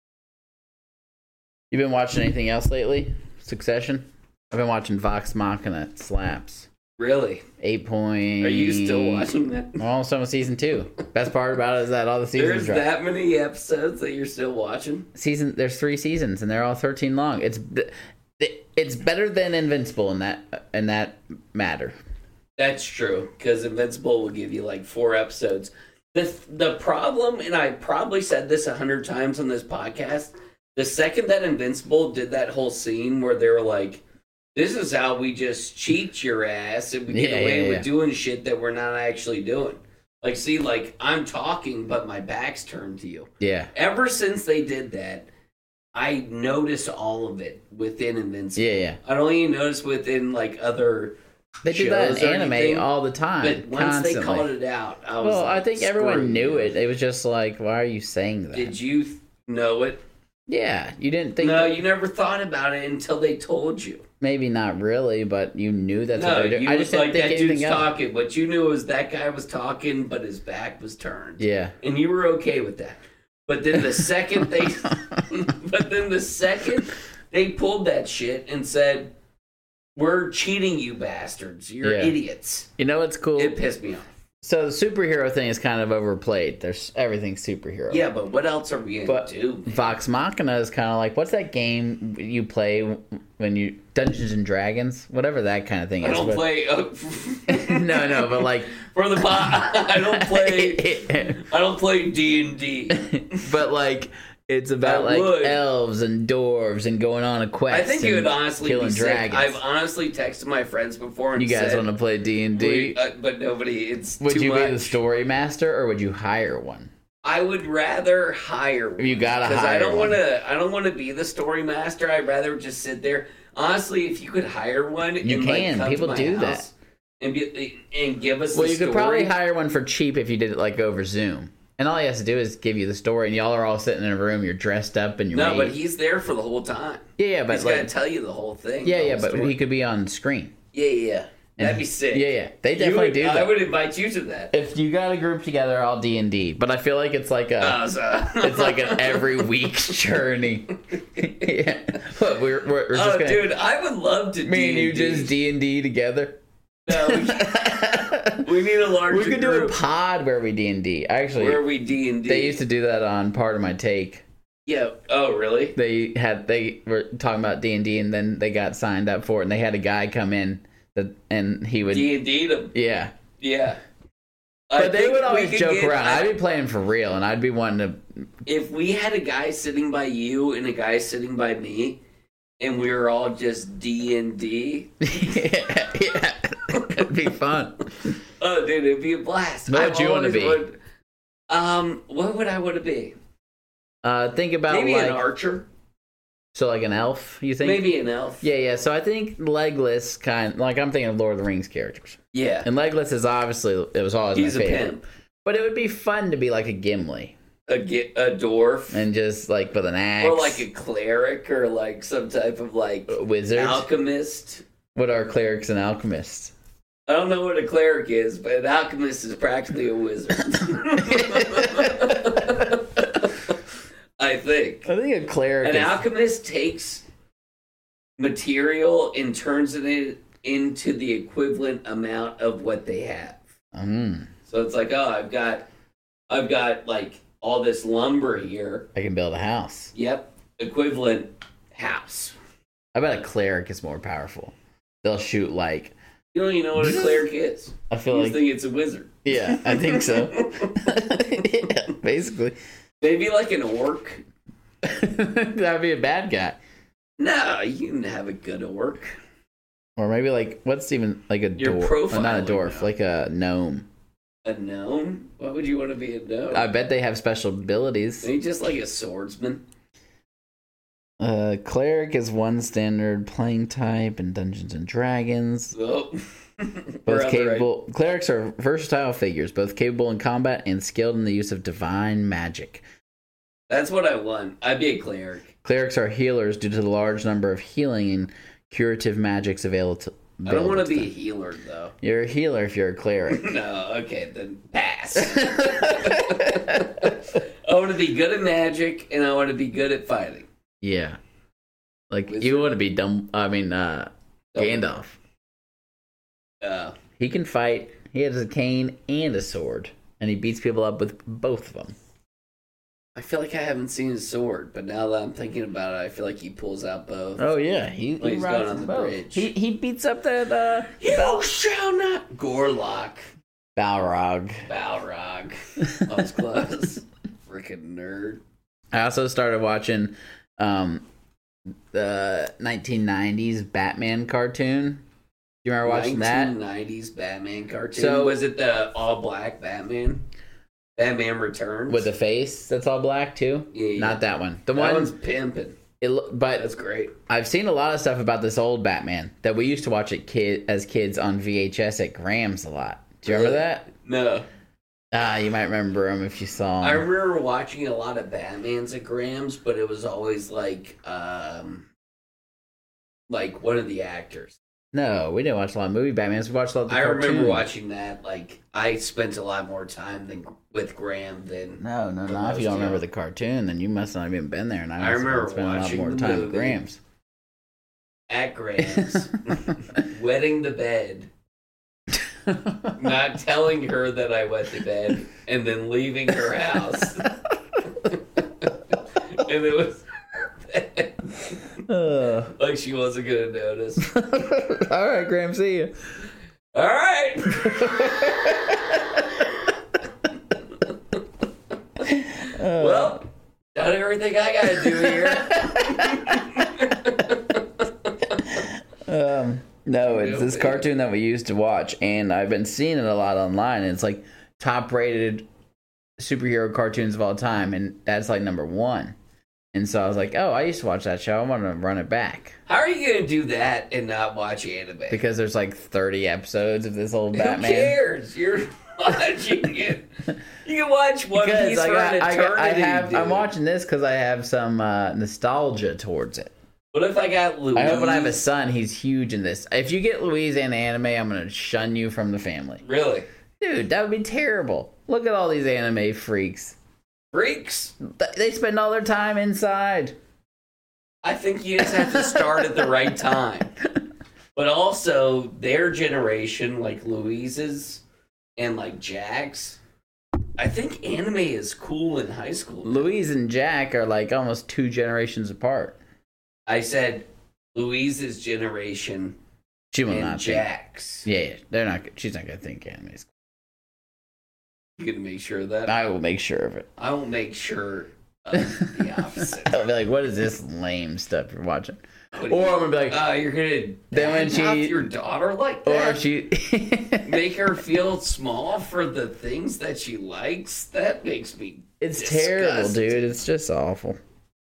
[SPEAKER 1] You been watching anything else lately? Succession? I've been watching Vox Machina. It slaps.
[SPEAKER 2] Really?
[SPEAKER 1] 8 point...
[SPEAKER 2] Are you still watching that?
[SPEAKER 1] Well, almost on season 2. Best part about it is that all the seasons
[SPEAKER 2] There's
[SPEAKER 1] drop.
[SPEAKER 2] that many episodes that you're still watching?
[SPEAKER 1] There's 3 seasons, and they're all 13 long. It's better than Invincible in that matter.
[SPEAKER 2] That's true, because Invincible will give you like 4 episodes. The problem, and I probably said this 100 times on this podcast, the second that Invincible did that whole scene where they were like, this is how we just cheat your ass and we get away with doing shit that we're not actually doing. Like, see, like, I'm talking, but my back's turned to you.
[SPEAKER 1] Yeah.
[SPEAKER 2] Ever since they did that, I notice all of it within Invincible.
[SPEAKER 1] Yeah.
[SPEAKER 2] I don't even notice within, like, other
[SPEAKER 1] They do that
[SPEAKER 2] shows
[SPEAKER 1] in
[SPEAKER 2] or
[SPEAKER 1] anime
[SPEAKER 2] anything,
[SPEAKER 1] all the time.
[SPEAKER 2] But once
[SPEAKER 1] constantly.
[SPEAKER 2] they called it out, I was
[SPEAKER 1] Well,
[SPEAKER 2] like,
[SPEAKER 1] I think
[SPEAKER 2] screw
[SPEAKER 1] everyone knew
[SPEAKER 2] you.
[SPEAKER 1] it. It was just like, why are you saying that?
[SPEAKER 2] Did you know it?
[SPEAKER 1] Yeah, you didn't think.
[SPEAKER 2] No, you never thought about it until they told you.
[SPEAKER 1] Maybe not really, but you knew that's what
[SPEAKER 2] No,
[SPEAKER 1] they were doing.
[SPEAKER 2] you
[SPEAKER 1] I
[SPEAKER 2] was
[SPEAKER 1] just didn't
[SPEAKER 2] like,
[SPEAKER 1] think
[SPEAKER 2] that
[SPEAKER 1] anything
[SPEAKER 2] dude's
[SPEAKER 1] else.
[SPEAKER 2] talking. What you knew was that guy was talking, but his back was turned.
[SPEAKER 1] Yeah.
[SPEAKER 2] And you were okay with that. But then the second they pulled that shit and said, we're cheating you bastards. You're
[SPEAKER 1] Yeah.
[SPEAKER 2] idiots.
[SPEAKER 1] You know what's cool?
[SPEAKER 2] It pissed me off.
[SPEAKER 1] So the superhero thing is kind of overplayed. There's everything's superhero.
[SPEAKER 2] Yeah, but what else are we going to do?
[SPEAKER 1] Vox Machina is kind of like, what's that game you play when you Dungeons and Dragons, whatever that kind of thing is.
[SPEAKER 2] I don't
[SPEAKER 1] but-
[SPEAKER 2] play.
[SPEAKER 1] no, but like
[SPEAKER 2] For the I don't play D&D.
[SPEAKER 1] but like it's about
[SPEAKER 2] I
[SPEAKER 1] like
[SPEAKER 2] would.
[SPEAKER 1] elves and dwarves and going on a quest.
[SPEAKER 2] I think it would honestly
[SPEAKER 1] killing
[SPEAKER 2] be sick.
[SPEAKER 1] dragons.
[SPEAKER 2] I've honestly texted my friends before and
[SPEAKER 1] You guys
[SPEAKER 2] said,
[SPEAKER 1] want to play D&D?
[SPEAKER 2] but nobody. It's
[SPEAKER 1] Would
[SPEAKER 2] too
[SPEAKER 1] you
[SPEAKER 2] much.
[SPEAKER 1] be the story master or would you hire one?
[SPEAKER 2] I would rather hire one.
[SPEAKER 1] You gotta
[SPEAKER 2] because
[SPEAKER 1] hire
[SPEAKER 2] I don't
[SPEAKER 1] one.
[SPEAKER 2] I don't want to be the story master. I'd rather just sit there. Honestly, if you could hire one,
[SPEAKER 1] You
[SPEAKER 2] and,
[SPEAKER 1] can.
[SPEAKER 2] come
[SPEAKER 1] People
[SPEAKER 2] to my
[SPEAKER 1] do
[SPEAKER 2] house and give us.
[SPEAKER 1] Well,
[SPEAKER 2] the
[SPEAKER 1] you could
[SPEAKER 2] story.
[SPEAKER 1] probably hire one for cheap if you did it like over Zoom. And all he has to do is give you the story, and y'all are all sitting in a room. You're dressed up, and you're
[SPEAKER 2] No, but he's there for the whole time.
[SPEAKER 1] yeah, but
[SPEAKER 2] He's got to
[SPEAKER 1] like
[SPEAKER 2] tell you the whole thing.
[SPEAKER 1] yeah,
[SPEAKER 2] the
[SPEAKER 1] yeah,
[SPEAKER 2] whole
[SPEAKER 1] but
[SPEAKER 2] story.
[SPEAKER 1] he could be on screen.
[SPEAKER 2] Yeah. That'd be sick.
[SPEAKER 1] Yeah, they definitely do that.
[SPEAKER 2] I would invite you to that.
[SPEAKER 1] If you got a group together, I'll D&D. But I feel like it's like it's like an every week journey. Yeah, what, we're just
[SPEAKER 2] Oh,
[SPEAKER 1] gonna,
[SPEAKER 2] dude, I would love to.
[SPEAKER 1] me and you
[SPEAKER 2] D&D.
[SPEAKER 1] just D&D together.
[SPEAKER 2] No, we need a larger.
[SPEAKER 1] We could do a
[SPEAKER 2] group
[SPEAKER 1] pod where we D&D. Actually,
[SPEAKER 2] where we D&D.
[SPEAKER 1] they used to do that on Part of My Take.
[SPEAKER 2] Yeah. Oh, really?
[SPEAKER 1] They were talking about D&D, and then they got signed up for it, and they had a guy come in and he would
[SPEAKER 2] D&D to.
[SPEAKER 1] yeah.
[SPEAKER 2] Yeah.
[SPEAKER 1] But they would
[SPEAKER 2] we
[SPEAKER 1] always
[SPEAKER 2] could
[SPEAKER 1] joke
[SPEAKER 2] get-
[SPEAKER 1] around. I'd be playing for real, and I'd be wanting to.
[SPEAKER 2] If we had a guy sitting by you and a guy sitting by me, and we were all just D&D,
[SPEAKER 1] yeah, it'd be fun.
[SPEAKER 2] oh, dude, it'd be a blast.
[SPEAKER 1] What would
[SPEAKER 2] I've
[SPEAKER 1] you wanna
[SPEAKER 2] always
[SPEAKER 1] be?
[SPEAKER 2] What would I want to be?
[SPEAKER 1] Think about
[SPEAKER 2] Maybe
[SPEAKER 1] like
[SPEAKER 2] an archer.
[SPEAKER 1] so like an elf. You think?
[SPEAKER 2] Maybe an elf.
[SPEAKER 1] Yeah. So I think Legolas like I'm thinking of Lord of the Rings characters,
[SPEAKER 2] Yeah.
[SPEAKER 1] and Legolas is obviously it was always
[SPEAKER 2] He's
[SPEAKER 1] my
[SPEAKER 2] a
[SPEAKER 1] favorite.
[SPEAKER 2] pimp.
[SPEAKER 1] But it would be fun to be like a Gimli
[SPEAKER 2] A dwarf.
[SPEAKER 1] and just like with an axe
[SPEAKER 2] Or like a cleric or like some type of like
[SPEAKER 1] wizard.
[SPEAKER 2] alchemist.
[SPEAKER 1] What are clerics and alchemists?
[SPEAKER 2] I don't know what a cleric is, but an alchemist is practically a wizard. I think.
[SPEAKER 1] I think a cleric
[SPEAKER 2] An
[SPEAKER 1] is
[SPEAKER 2] alchemist takes material and turns it into the equivalent amount of what they have. So it's like, oh, I've got like all this lumber here.
[SPEAKER 1] I can build a house.
[SPEAKER 2] Yep, equivalent house.
[SPEAKER 1] I bet a cleric is more powerful. They'll shoot like
[SPEAKER 2] You don't even know what a cleric is.
[SPEAKER 1] I feel
[SPEAKER 2] You
[SPEAKER 1] like
[SPEAKER 2] think it's a wizard.
[SPEAKER 1] yeah, I think so. Yeah, basically.
[SPEAKER 2] Maybe like an orc.
[SPEAKER 1] That'd be a bad guy.
[SPEAKER 2] No, you can have a good orc.
[SPEAKER 1] Or maybe like what's even like a
[SPEAKER 2] You're
[SPEAKER 1] dwarf? Not a
[SPEAKER 2] profiling
[SPEAKER 1] dwarf,
[SPEAKER 2] now.
[SPEAKER 1] like a gnome.
[SPEAKER 2] A gnome? Why would you want to be a gnome?
[SPEAKER 1] I bet they have special abilities.
[SPEAKER 2] Ain't just like a swordsman.
[SPEAKER 1] Cleric is one standard playing type in Dungeons and Dragons.
[SPEAKER 2] Oh.
[SPEAKER 1] Both capable. Clerics are versatile figures, both capable in combat and skilled in the use of divine magic.
[SPEAKER 2] That's what I want. I'd be a cleric.
[SPEAKER 1] Clerics are healers due to the large number of healing and curative magics available.
[SPEAKER 2] I don't want to be a healer, though.
[SPEAKER 1] You're a healer if you're a cleric.
[SPEAKER 2] No, okay, then pass. I want to be good at magic, and I want to be good at fighting.
[SPEAKER 1] Yeah, like
[SPEAKER 2] Wizard?
[SPEAKER 1] you want to be Gandalf. He can fight. He has a cane and a sword, and he beats people up with both of them.
[SPEAKER 2] I feel like I haven't seen his sword, but now that I'm thinking about it, I feel like he pulls out both.
[SPEAKER 1] Oh yeah,
[SPEAKER 2] When
[SPEAKER 1] he
[SPEAKER 2] he's
[SPEAKER 1] rides
[SPEAKER 2] going on the
[SPEAKER 1] both.
[SPEAKER 2] bridge.
[SPEAKER 1] He beats up that
[SPEAKER 2] You shall not... Gorlock.
[SPEAKER 1] Balrog.
[SPEAKER 2] Balrog. I was close. Freaking nerd.
[SPEAKER 1] I also started watching the 1990s Batman cartoon. Do you remember watching that?
[SPEAKER 2] 1990s Batman cartoon.
[SPEAKER 1] So-
[SPEAKER 2] was it the all-black Batman? Batman Returns?
[SPEAKER 1] With the face that's all black too?
[SPEAKER 2] Yeah.
[SPEAKER 1] Not that one. The
[SPEAKER 2] that
[SPEAKER 1] one
[SPEAKER 2] one's pimping.
[SPEAKER 1] but
[SPEAKER 2] That's great.
[SPEAKER 1] I've seen a lot of stuff about this old Batman that we used to watch as kids on VHS at Graham's a lot. Do you remember that?
[SPEAKER 2] No.
[SPEAKER 1] You might remember him if you saw him.
[SPEAKER 2] I remember watching a lot of Batmans at Graham's, but it was always like one of the actors.
[SPEAKER 1] No, we didn't watch a lot of movie Batmans. We watched a lot of the
[SPEAKER 2] I remember
[SPEAKER 1] cartoons.
[SPEAKER 2] watching that. Like, I spent a lot more time with Graham than...
[SPEAKER 1] No,
[SPEAKER 2] than
[SPEAKER 1] if you
[SPEAKER 2] most,
[SPEAKER 1] don't remember
[SPEAKER 2] yeah.
[SPEAKER 1] the cartoon, then you must not have even been there. And
[SPEAKER 2] I remember
[SPEAKER 1] spent a lot
[SPEAKER 2] watching
[SPEAKER 1] more
[SPEAKER 2] the
[SPEAKER 1] time with
[SPEAKER 2] movie.
[SPEAKER 1] Graham's.
[SPEAKER 2] At Graham's. Wetting the bed. Not telling her that I wet the bed, and then leaving her house. And it was like she wasn't gonna notice.
[SPEAKER 1] All right, Graham, see you.
[SPEAKER 2] All right. Well, done everything I gotta do here.
[SPEAKER 1] No, it's this cartoon that we used to watch, and I've been seeing it a lot online. And it's like top rated superhero cartoons of all time, and that's like number one. And so I was like, oh, I used to watch that show. I want to run it back.
[SPEAKER 2] How are you gonna do that and not watch anime?
[SPEAKER 1] Because there's like 30 episodes of this old
[SPEAKER 2] Who
[SPEAKER 1] Batman.
[SPEAKER 2] cares? You're watching it. You can watch One Piece for an eternity. Dude.
[SPEAKER 1] I'm watching this because I have some nostalgia towards it.
[SPEAKER 2] What if I got Louise?
[SPEAKER 1] I hope when I have a son, he's huge in this. If you get Louise in anime, I'm going to shun you from the family.
[SPEAKER 2] Really?
[SPEAKER 1] Dude, that would be terrible. Look at all these anime freaks.
[SPEAKER 2] Freaks?
[SPEAKER 1] They spend all their time inside.
[SPEAKER 2] I think you just have to start at the right time. But also, their generation, like Louise's and like Jack's, I think anime is cool in high school.
[SPEAKER 1] Louise and Jack are like almost 2 generations apart.
[SPEAKER 2] I said Louise's generation
[SPEAKER 1] She will
[SPEAKER 2] and
[SPEAKER 1] not
[SPEAKER 2] Jack's.
[SPEAKER 1] think. Yeah, they're not. She's not gonna think anime is
[SPEAKER 2] You gonna make sure of that?
[SPEAKER 1] I will make sure of it.
[SPEAKER 2] I will make sure of the opposite.
[SPEAKER 1] I'll be like, what is this lame stuff you're watching? Or I'm gonna be like,
[SPEAKER 2] you're gonna
[SPEAKER 1] then when
[SPEAKER 2] badmouth your daughter like that?
[SPEAKER 1] or she
[SPEAKER 2] Make her feel small for the things that she likes? That makes me
[SPEAKER 1] It's terrible,
[SPEAKER 2] disgusted.
[SPEAKER 1] dude. It's just awful.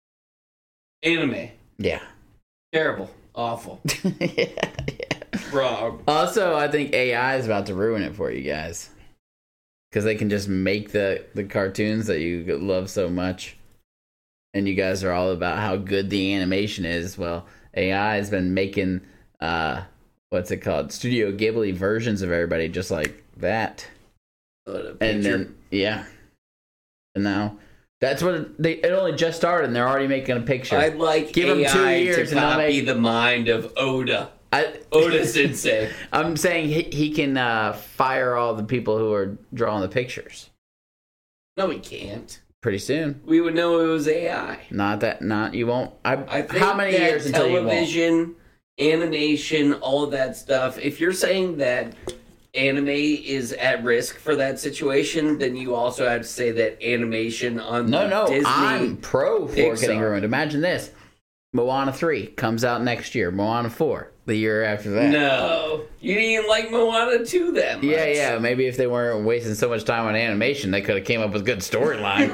[SPEAKER 2] Anime.
[SPEAKER 1] Yeah.
[SPEAKER 2] Terrible. Awful.
[SPEAKER 1] Yeah.
[SPEAKER 2] Wrong.
[SPEAKER 1] Also, I think AI is about to ruin it for you guys. Because they can just make the cartoons that you love so much. And you guys are all about how good the animation is. Well, AI has been making, what's it called? Studio Ghibli versions of everybody just like that. And then, yeah. And now, that's what it only just started and they're already making a picture.
[SPEAKER 2] I'd like
[SPEAKER 1] Give them
[SPEAKER 2] AI
[SPEAKER 1] 2 years
[SPEAKER 2] to
[SPEAKER 1] and they'll
[SPEAKER 2] copy
[SPEAKER 1] make...
[SPEAKER 2] the mind of Oda.
[SPEAKER 1] I,
[SPEAKER 2] Oda Sensei.
[SPEAKER 1] I'm saying he can fire all the people who are drawing the pictures
[SPEAKER 2] No, we can't.
[SPEAKER 1] pretty soon.
[SPEAKER 2] We would know it was AI.
[SPEAKER 1] You won't.
[SPEAKER 2] I think
[SPEAKER 1] how many
[SPEAKER 2] that
[SPEAKER 1] years until you won't?
[SPEAKER 2] television, animation, all of that stuff. If you're saying that anime is at risk for that situation, then you also have to say that animation on
[SPEAKER 1] No,
[SPEAKER 2] Disney.
[SPEAKER 1] I'm pro for
[SPEAKER 2] Pixar.
[SPEAKER 1] getting ruined. Imagine this: Moana 3 comes out next year. Moana 4 the year after that.
[SPEAKER 2] No, you didn't even like Moana 2 that much.
[SPEAKER 1] Yeah. Maybe if they weren't wasting so much time on animation, they could have came up with a good storyline.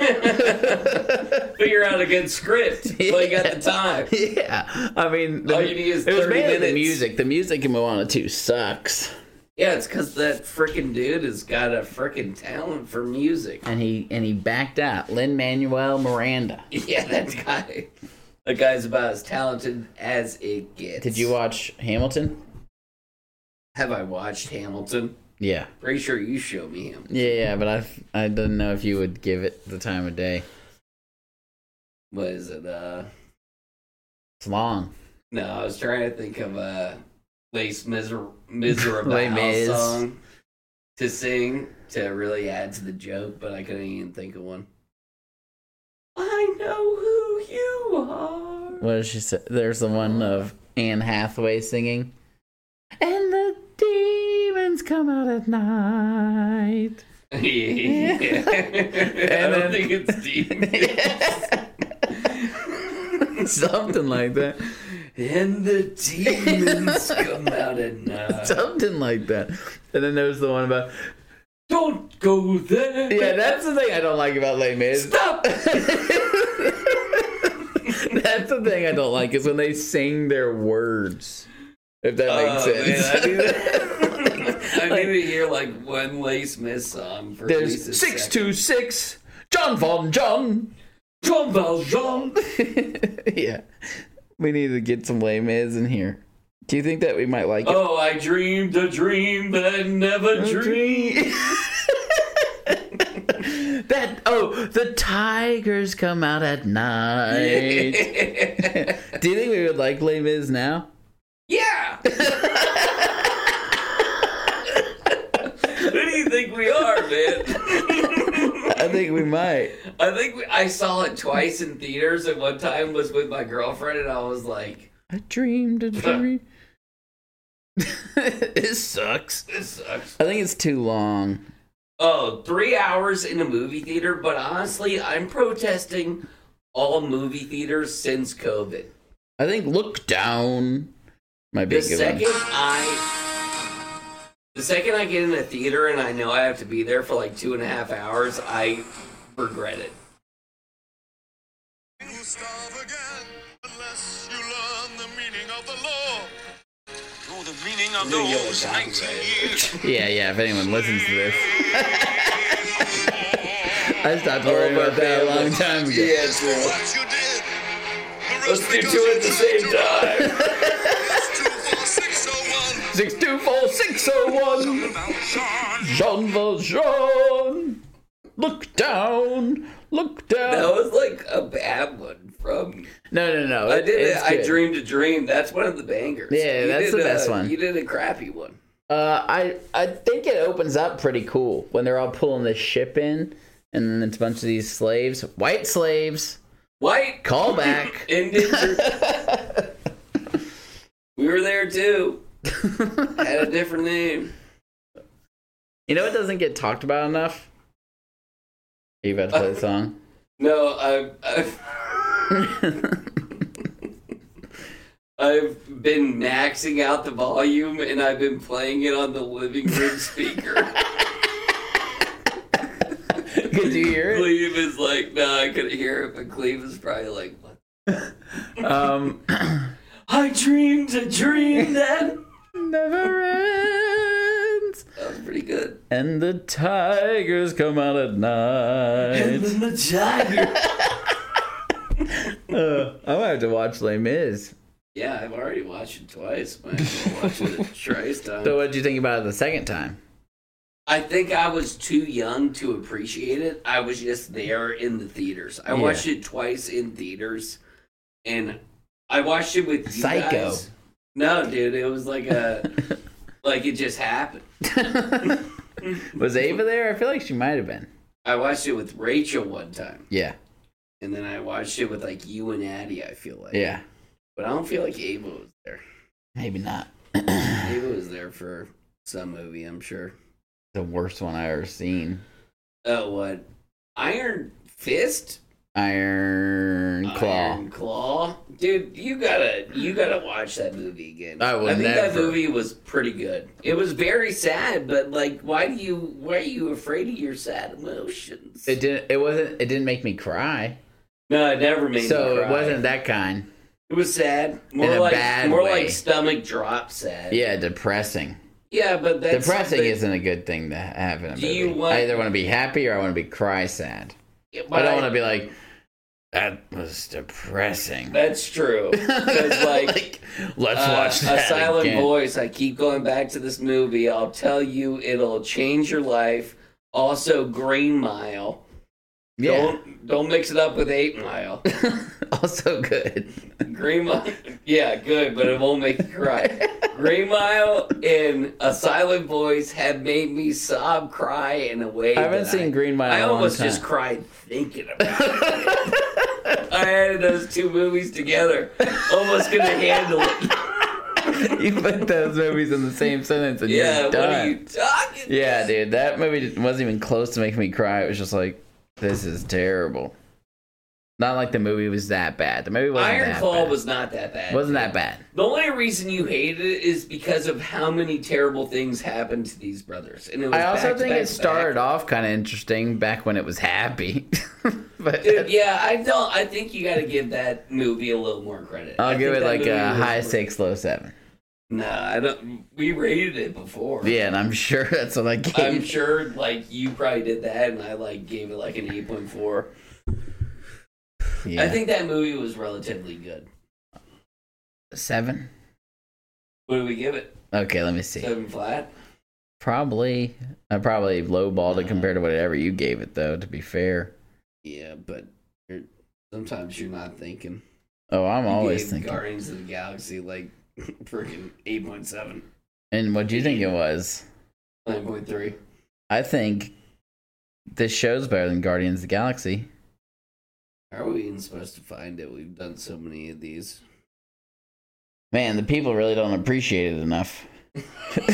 [SPEAKER 2] Figure out a good script. Well, you got the time.
[SPEAKER 1] Yeah, I mean,
[SPEAKER 2] All you need is
[SPEAKER 1] it was
[SPEAKER 2] 30
[SPEAKER 1] mainly the
[SPEAKER 2] minutes.
[SPEAKER 1] music. The music in Moana 2 sucks.
[SPEAKER 2] Yeah, it's because that freaking dude has got a freaking talent for music.
[SPEAKER 1] And he backed out. Lin-Manuel Miranda.
[SPEAKER 2] Yeah, that guy. That guy's about as talented as it gets.
[SPEAKER 1] Did you watch Hamilton?
[SPEAKER 2] Have I watched Hamilton?
[SPEAKER 1] Yeah.
[SPEAKER 2] Pretty sure you showed me him.
[SPEAKER 1] Yeah, but I didn't know if you would give it the time of day.
[SPEAKER 2] What is it?
[SPEAKER 1] It's long.
[SPEAKER 2] No, I was trying to think of a Les Miserable
[SPEAKER 1] Les Mis.
[SPEAKER 2] song to sing to really add to the joke, but I couldn't even think of one. I know who you are.
[SPEAKER 1] What does she say? There's the one of Anne Hathaway singing. And the demons come out at night.
[SPEAKER 2] Yeah. I don't think it's demons.
[SPEAKER 1] Something like that.
[SPEAKER 2] And the demons come out at night.
[SPEAKER 1] Something like that. And then there's the one about...
[SPEAKER 2] Don't go there.
[SPEAKER 1] Yeah, that's the thing I don't like about Les Mis.
[SPEAKER 2] Stop.
[SPEAKER 1] That's the thing I don't like is when they sing their words. If that makes sense.
[SPEAKER 2] Man, I need to hear like one Les Mis song for at least a
[SPEAKER 1] There's
[SPEAKER 2] second.
[SPEAKER 1] 626 John Von John.
[SPEAKER 2] Jean Valjean.
[SPEAKER 1] Yeah. We need to get some Les Mis in here. Do you think that we might like it?
[SPEAKER 2] Oh, I dreamed a dream that never dreamed.
[SPEAKER 1] The tigers come out at night. Do you think we would like Les Mis now?
[SPEAKER 2] Yeah. Who do you think we are, man?
[SPEAKER 1] I think we might.
[SPEAKER 2] I saw it twice in theaters, and one time was with my girlfriend, and I was like,
[SPEAKER 1] I dreamed a dream. It sucks.
[SPEAKER 2] this sucks.
[SPEAKER 1] I think it's too long.
[SPEAKER 2] Oh, 3 hours in a movie theater, but honestly, I'm protesting all movie theaters since COVID.
[SPEAKER 1] I think Look Down might be
[SPEAKER 2] The
[SPEAKER 1] a good
[SPEAKER 2] second
[SPEAKER 1] one.
[SPEAKER 2] the second I get in a theater and I know I have to be there for like 2.5 hours, I regret it.
[SPEAKER 4] You starve again unless you learn the meaning of the law. Know the meaning of
[SPEAKER 2] New York
[SPEAKER 4] those 19 years.
[SPEAKER 1] Yeah, if anyone listens to this. I stopped worrying about that a long time ago.
[SPEAKER 2] Yeah, it's cool.
[SPEAKER 4] What you did. The
[SPEAKER 2] Let's
[SPEAKER 4] rest
[SPEAKER 2] do two at the same time.
[SPEAKER 4] 624-601.
[SPEAKER 1] 624-601. Jean Valjean. Look down. Look down.
[SPEAKER 2] That was like a bad one from.
[SPEAKER 1] No.
[SPEAKER 2] I did it.
[SPEAKER 1] It's
[SPEAKER 2] I
[SPEAKER 1] good.
[SPEAKER 2] dreamed a dream. That's one of the bangers.
[SPEAKER 1] Yeah, that's the best one.
[SPEAKER 2] You did a crappy one.
[SPEAKER 1] I think it opens up pretty cool when they're all pulling this ship in, and then it's a bunch of these slaves, white slaves.
[SPEAKER 2] White
[SPEAKER 1] Call back.
[SPEAKER 2] indentured. We were there too. Had a different name.
[SPEAKER 1] You know what doesn't get talked about enough? Are you about to play the song?
[SPEAKER 2] No, I've been maxing out the volume and I've been playing it on the living room speaker.
[SPEAKER 1] Could you hear it?
[SPEAKER 2] Cleve is like, no, I couldn't hear it, but Cleve is probably like, what? I dreamed a dream that
[SPEAKER 1] never ends.
[SPEAKER 2] That was pretty good.
[SPEAKER 1] And the tigers come out at night.
[SPEAKER 2] And then the tiger.
[SPEAKER 1] I might have to watch Les Mis.
[SPEAKER 2] Yeah, I've already watched it twice. Might as well watch it twice time.
[SPEAKER 1] So what did you think about it the second time?
[SPEAKER 2] I think I was too young to appreciate it. I was just there in the theaters. I watched it twice in theaters, and I watched it with you
[SPEAKER 1] Psycho.
[SPEAKER 2] guys. No, dude, it was like like it just happened.
[SPEAKER 1] Was Ava there? I feel like she might have been.
[SPEAKER 2] I watched it with Rachel one time.
[SPEAKER 1] Yeah.
[SPEAKER 2] And then I watched it with like you and Addie, I feel like.
[SPEAKER 1] Yeah.
[SPEAKER 2] But I don't feel like Ava was there.
[SPEAKER 1] Maybe not.
[SPEAKER 2] Ava was there for some movie, I'm sure.
[SPEAKER 1] The worst one I ever seen.
[SPEAKER 2] Oh, what? Iron Fist?
[SPEAKER 1] Iron Claw.
[SPEAKER 2] Iron Claw? Dude, you gotta watch that movie again.
[SPEAKER 1] I
[SPEAKER 2] think that
[SPEAKER 1] never.
[SPEAKER 2] movie was pretty good. It was very sad, but like why are you afraid of your sad emotions?
[SPEAKER 1] It didn't make me cry.
[SPEAKER 2] No, it never made me
[SPEAKER 1] So
[SPEAKER 2] cry.
[SPEAKER 1] it wasn't that kind.
[SPEAKER 2] It was sad.
[SPEAKER 1] In a bad way.
[SPEAKER 2] Like stomach drop sad.
[SPEAKER 1] Yeah, depressing.
[SPEAKER 2] Yeah, but that's
[SPEAKER 1] Depressing
[SPEAKER 2] something-
[SPEAKER 1] isn't a good thing to have in a
[SPEAKER 2] Do
[SPEAKER 1] movie.
[SPEAKER 2] you want-
[SPEAKER 1] I either want to be happy or I want to be cry sad.
[SPEAKER 2] But
[SPEAKER 1] I don't want to be like, that was depressing.
[SPEAKER 2] That's true. Because like
[SPEAKER 1] let's watch that
[SPEAKER 2] A Silent
[SPEAKER 1] again.
[SPEAKER 2] Voice. I keep going back to this movie. I'll tell you, it'll change your life. Also, Green Mile.
[SPEAKER 1] Yeah.
[SPEAKER 2] Don't mix it up with 8 Mile.
[SPEAKER 1] Also good.
[SPEAKER 2] Green Mile, yeah, good, but it won't make you cry. Green Mile and A Silent Voice have made me sob, cry in a way.
[SPEAKER 1] I haven't seen Green Mile
[SPEAKER 2] I
[SPEAKER 1] in a long
[SPEAKER 2] almost
[SPEAKER 1] time.
[SPEAKER 2] just cried thinking about it. I added those two movies together. Almost couldn't handle it.
[SPEAKER 1] You put those movies in the same sentence and
[SPEAKER 2] Yeah,
[SPEAKER 1] you're
[SPEAKER 2] what
[SPEAKER 1] done.
[SPEAKER 2] are you talking?
[SPEAKER 1] Yeah, dude, that movie wasn't even close to making me cry. It was just like, this is terrible. Not like the movie was that bad. The movie wasn't
[SPEAKER 2] Iron
[SPEAKER 1] that
[SPEAKER 2] Claw
[SPEAKER 1] bad.
[SPEAKER 2] was not that bad.
[SPEAKER 1] Wasn't that bad.
[SPEAKER 2] The only reason you hated it is because of how many terrible things happened to these brothers. And it was
[SPEAKER 1] I also
[SPEAKER 2] back to
[SPEAKER 1] think
[SPEAKER 2] back
[SPEAKER 1] it
[SPEAKER 2] to
[SPEAKER 1] started
[SPEAKER 2] back.
[SPEAKER 1] off kind of interesting back when it was happy. But
[SPEAKER 2] Dude, yeah, I think you got to give that movie a little more credit.
[SPEAKER 1] I'll give it
[SPEAKER 2] that
[SPEAKER 1] like
[SPEAKER 2] movie
[SPEAKER 1] a
[SPEAKER 2] was-
[SPEAKER 1] high 6, low 7.
[SPEAKER 2] Nah, I don't. We rated it before.
[SPEAKER 1] Yeah, and I'm sure that's what I gave.
[SPEAKER 2] I'm sure, like you probably did that, and I like gave it like an 8.4.
[SPEAKER 1] Yeah.
[SPEAKER 2] I think that movie was relatively good.
[SPEAKER 1] 7.
[SPEAKER 2] What do we give it?
[SPEAKER 1] Okay, let me see.
[SPEAKER 2] 7 flat.
[SPEAKER 1] Probably. I probably lowballed it compared to whatever you gave it, though. To be fair.
[SPEAKER 2] Yeah, but sometimes you're not thinking.
[SPEAKER 1] Oh, I'm
[SPEAKER 2] You
[SPEAKER 1] always
[SPEAKER 2] gave
[SPEAKER 1] thinking.
[SPEAKER 2] Guardians of the Galaxy like freaking 8.7,
[SPEAKER 1] And what do you think it was?
[SPEAKER 2] 9.3.
[SPEAKER 1] I think this show's better than Guardians of the Galaxy.
[SPEAKER 2] How are we even supposed to find it? We've done so many of these.
[SPEAKER 1] Man, the people really don't appreciate it enough.
[SPEAKER 2] Look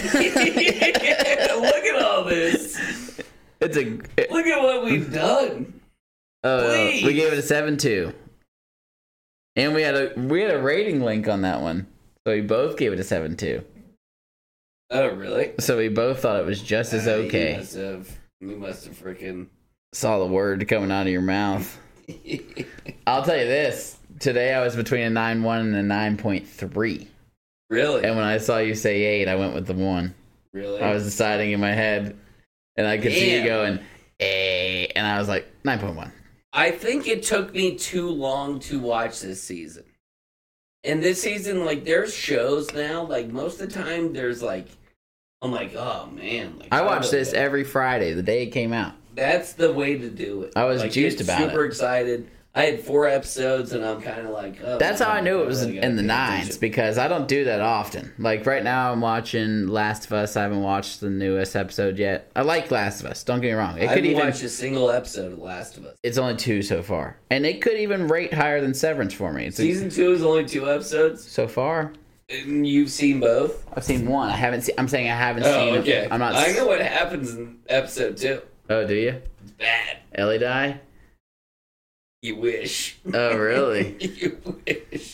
[SPEAKER 2] at all this.
[SPEAKER 1] It's a.
[SPEAKER 2] Look at what we've done. Please.
[SPEAKER 1] We gave it a 7.2, and we had a rating link on that one, so we both gave it a 7.2.
[SPEAKER 2] Oh, really?
[SPEAKER 1] So we both thought it was just as okay.
[SPEAKER 2] You must have freaking.
[SPEAKER 1] Saw the word coming out of your mouth. I'll tell you this: today I was between a 9.1 and a 9.3,
[SPEAKER 2] Really?
[SPEAKER 1] and when I saw you say 8, I went with the 1.
[SPEAKER 2] Really?
[SPEAKER 1] I was deciding in my head, and I could see you
[SPEAKER 2] Damn.
[SPEAKER 1] going, "Eh," and I was like 9.1.
[SPEAKER 2] I think it took me too long to watch this season. And this season, like, there's shows now. Like, most of the time, there's like, I'm like, oh man. Like,
[SPEAKER 1] I watched this every Friday, the day it came out.
[SPEAKER 2] That's the way to do it.
[SPEAKER 1] I was
[SPEAKER 2] like,
[SPEAKER 1] juiced
[SPEAKER 2] get
[SPEAKER 1] about it.
[SPEAKER 2] Super excited. I had 4 episodes, and I'm kind of like, oh.
[SPEAKER 1] That's how I knew it was
[SPEAKER 2] really gotta
[SPEAKER 1] in the
[SPEAKER 2] pay
[SPEAKER 1] 9s,
[SPEAKER 2] attention.
[SPEAKER 1] because I don't do that often. Like right now I'm watching Last of Us. I haven't watched the newest episode yet. I like Last of Us, don't get me wrong. It
[SPEAKER 2] I
[SPEAKER 1] could
[SPEAKER 2] haven't
[SPEAKER 1] even
[SPEAKER 2] watched a single episode of Last of Us.
[SPEAKER 1] It's only 2 so far. And it could even rate higher than Severance for me. It's
[SPEAKER 2] Season 2 is only 2 episodes,
[SPEAKER 1] so far.
[SPEAKER 2] and you've seen both.
[SPEAKER 1] I've seen 1. I haven't seen I'm saying I haven't seen
[SPEAKER 2] Oh, okay.
[SPEAKER 1] it. I'm not
[SPEAKER 2] I know what happens in episode 2.
[SPEAKER 1] Oh, do you?
[SPEAKER 2] It's bad.
[SPEAKER 1] Ellie die?
[SPEAKER 2] You wish.
[SPEAKER 1] Oh, really?
[SPEAKER 2] You wish.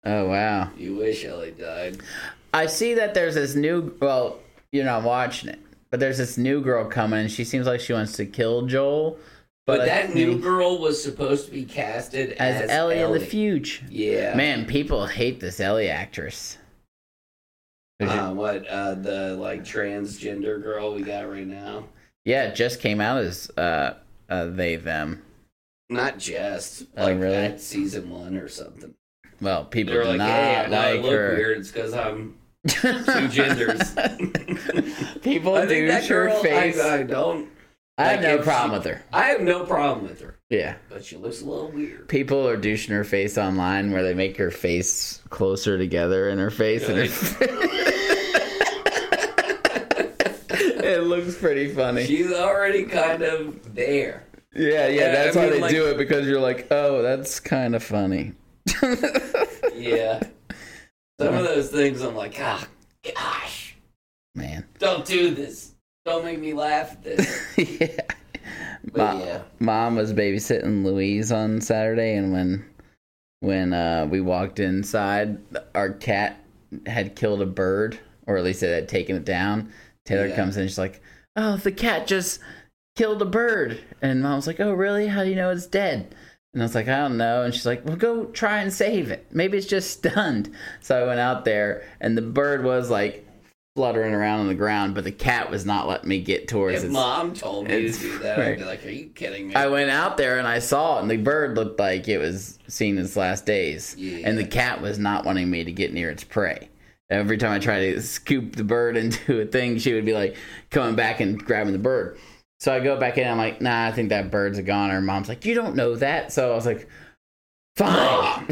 [SPEAKER 1] Oh, wow.
[SPEAKER 2] You wish Ellie died.
[SPEAKER 1] I see that there's this new... Well, you're not watching it. But there's this new girl coming, and she seems like she wants to kill Joel.
[SPEAKER 2] But that new girl was supposed to be casted as
[SPEAKER 1] Ellie in the future.
[SPEAKER 2] Yeah.
[SPEAKER 1] Man, people hate this Ellie actress.
[SPEAKER 2] The transgender girl we got right now?
[SPEAKER 1] Yeah, it just came out as they, them.
[SPEAKER 2] Not just.
[SPEAKER 1] Really?
[SPEAKER 2] At season 1 or something.
[SPEAKER 1] Well, people
[SPEAKER 2] They're
[SPEAKER 1] do
[SPEAKER 2] like,
[SPEAKER 1] not
[SPEAKER 2] hey, I know I
[SPEAKER 1] like
[SPEAKER 2] look
[SPEAKER 1] her.
[SPEAKER 2] weird. It's because I'm 2 genders.
[SPEAKER 1] People douche her face.
[SPEAKER 2] I don't.
[SPEAKER 1] I have no problem with her.
[SPEAKER 2] I have no problem with her.
[SPEAKER 1] Yeah.
[SPEAKER 2] But she looks a little weird.
[SPEAKER 1] People are douching her face online where they make her face closer together in her face.
[SPEAKER 2] Really?
[SPEAKER 1] It looks pretty funny.
[SPEAKER 2] She's already kind of there.
[SPEAKER 1] Yeah, that's why they do it, because you're like, oh, that's kind of funny.
[SPEAKER 2] Yeah. Some of those things I'm like, gosh.
[SPEAKER 1] Man.
[SPEAKER 2] Don't do this. Don't make me laugh at this.
[SPEAKER 1] Yeah.
[SPEAKER 2] But
[SPEAKER 1] Mom was babysitting Louise on Saturday, and when we walked inside, our cat had killed a bird, or at least it had taken it down. Taylor comes in, she's like, oh, the cat just killed a bird. And Mom was like, oh, really? How do you know it's dead? And I was like, I don't know. And she's like, well, go try and save it. Maybe it's just stunned. So I went out there, and the bird was like fluttering around on the ground, but the cat was not letting me get towards
[SPEAKER 2] if
[SPEAKER 1] it.
[SPEAKER 2] Mom told me to do that,
[SPEAKER 1] right.
[SPEAKER 2] I'd be like, are you kidding me?
[SPEAKER 1] I went out there and I saw it, and the bird looked like it was seeing its last days.
[SPEAKER 2] Yeah.
[SPEAKER 1] And the cat was not wanting me to get near its prey. Every time I tried to scoop the bird into a thing, she would be like coming back and grabbing the bird. So I go back in, I'm like, nah, I think that bird's a goner. Mom's like, you don't know that. So I was like, fine.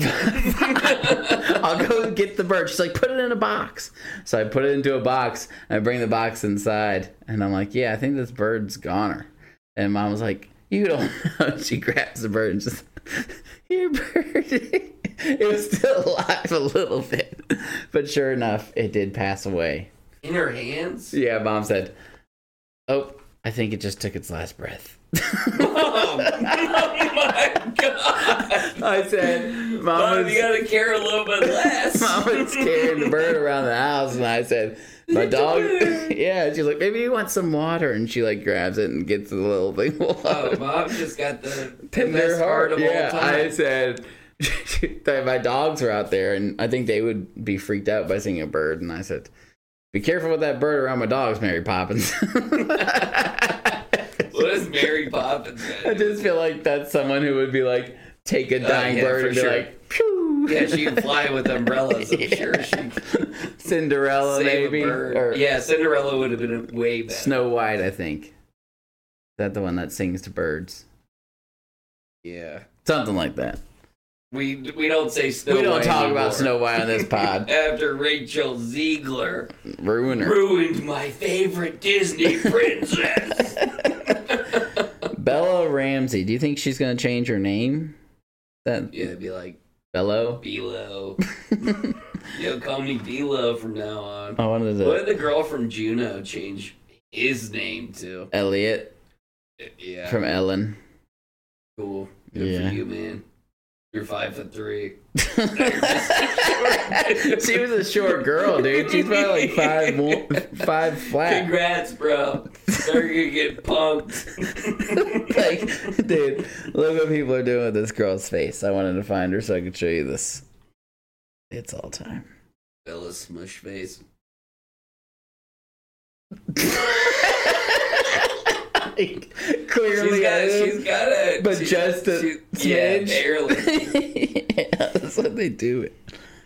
[SPEAKER 1] I'll go get the bird. She's like, put it in a box. So I put it into a box, and I bring the box inside, and I'm like, yeah, I think this bird's goner. And Mom was like, you don't know. She grabs the bird and just, here, bird. It was still alive a little bit. But sure enough, it did pass away.
[SPEAKER 2] In her hands?
[SPEAKER 1] Yeah, Mom said, oh, I think it just took its last breath.
[SPEAKER 2] Oh my God.
[SPEAKER 1] I said, Mom,
[SPEAKER 2] you gotta care a little bit less.
[SPEAKER 1] Mom was carrying the bird around the house, and I said, my dog, yeah, she's like, maybe you want some water, and she like grabs it and gets the little thing.
[SPEAKER 2] Oh, Mom just got the
[SPEAKER 1] Tender
[SPEAKER 2] best heart of all time.
[SPEAKER 1] I said, that my dogs were out there, and I think they would be freaked out by seeing a bird, and I said, be careful with that bird around my dogs, Mary Poppins.
[SPEAKER 2] What is Mary Poppins?
[SPEAKER 1] I just feel like that's someone who would be like, take a dying bird and be like, pew.
[SPEAKER 2] Yeah, she'd fly with umbrellas. I'm sure she'd
[SPEAKER 1] Cinderella,
[SPEAKER 2] save
[SPEAKER 1] maybe.
[SPEAKER 2] a bird.
[SPEAKER 1] Or
[SPEAKER 2] yeah, Cinderella would have been way better.
[SPEAKER 1] Snow White, I think. Is that the one that sings to birds?
[SPEAKER 2] Yeah.
[SPEAKER 1] Something like that.
[SPEAKER 2] We don't say Snow White.
[SPEAKER 1] We don't talk
[SPEAKER 2] anymore.
[SPEAKER 1] about Snow White on this pod.
[SPEAKER 2] After Rachel Ziegler
[SPEAKER 1] Ruiner.
[SPEAKER 2] ruined my favorite Disney princess.
[SPEAKER 1] Bella Ramsey. Do you think she's going to change her name? That
[SPEAKER 2] Yeah, it'd be like
[SPEAKER 1] Bello?
[SPEAKER 2] Belo. Yo, call me Belo from now on.
[SPEAKER 1] Oh, what is
[SPEAKER 2] What
[SPEAKER 1] it?
[SPEAKER 2] did the girl from Juno change his name to?
[SPEAKER 1] Elliot
[SPEAKER 2] Yeah.
[SPEAKER 1] from Ellen.
[SPEAKER 2] Cool. Good
[SPEAKER 1] Yeah.
[SPEAKER 2] for you, man. You're 5'3".
[SPEAKER 1] She was a short girl, dude. She's probably like five flat.
[SPEAKER 2] Congrats, bro. They're gonna get punked.
[SPEAKER 1] Like, dude, look what people are doing with this girl's face. I wanted to find her so I could show you this. It's all time.
[SPEAKER 2] Bella's smush face.
[SPEAKER 1] Clearly,
[SPEAKER 2] she's got a.
[SPEAKER 1] but just a
[SPEAKER 2] yeah,
[SPEAKER 1] smidge.
[SPEAKER 2] barely.
[SPEAKER 1] Yeah, that's what they do it.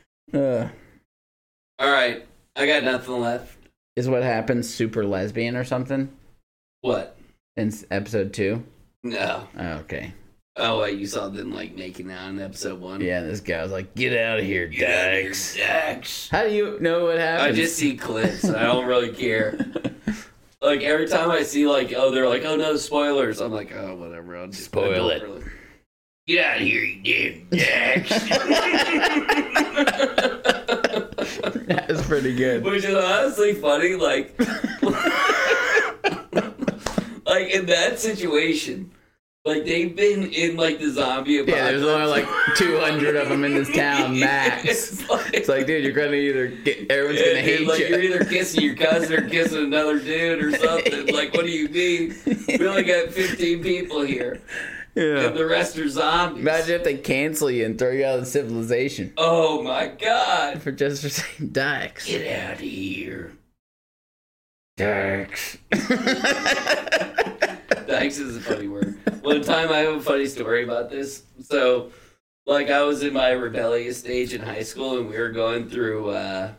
[SPEAKER 2] All right, I got nothing left.
[SPEAKER 1] Is what happens super lesbian or something
[SPEAKER 2] What?
[SPEAKER 1] in episode 2?
[SPEAKER 2] No.
[SPEAKER 1] Oh, okay.
[SPEAKER 2] Oh, wait, you saw them like making out in episode 1.
[SPEAKER 1] Yeah, this guy was like, "Get out of here,
[SPEAKER 2] Get out of here,
[SPEAKER 1] Dax."
[SPEAKER 2] Dax.
[SPEAKER 1] How do you know what happened?
[SPEAKER 2] I just see clips. I don't really care. Like every time I see like, oh, they're like, oh no, spoilers. I'm like, oh, whatever. I'll just
[SPEAKER 1] Spoil it.
[SPEAKER 2] Really... Get out of here, you damn Dax.
[SPEAKER 1] That's pretty good.
[SPEAKER 2] Which is honestly funny. Like, like in that situation, Like, they've been in, like, the zombie apocalypse.
[SPEAKER 1] Yeah, there's only like 200 of them in this town, max.
[SPEAKER 2] It's like,
[SPEAKER 1] dude, you're gonna either get, everyone's gonna hate
[SPEAKER 2] like,
[SPEAKER 1] you.
[SPEAKER 2] you're either kissing your cousin or kissing another dude or something. Like, what do you mean? We only got 15 people here.
[SPEAKER 1] Yeah.
[SPEAKER 2] And the rest are zombies.
[SPEAKER 1] Imagine if they cancel you and throw you out of civilization
[SPEAKER 2] Oh, my God.
[SPEAKER 1] for saying Dax.
[SPEAKER 2] Get out of here.
[SPEAKER 1] Dax.
[SPEAKER 2] Dax is a funny word. One time I have a funny story about this. So, like, I was in my rebellious stage in high school, and we were going through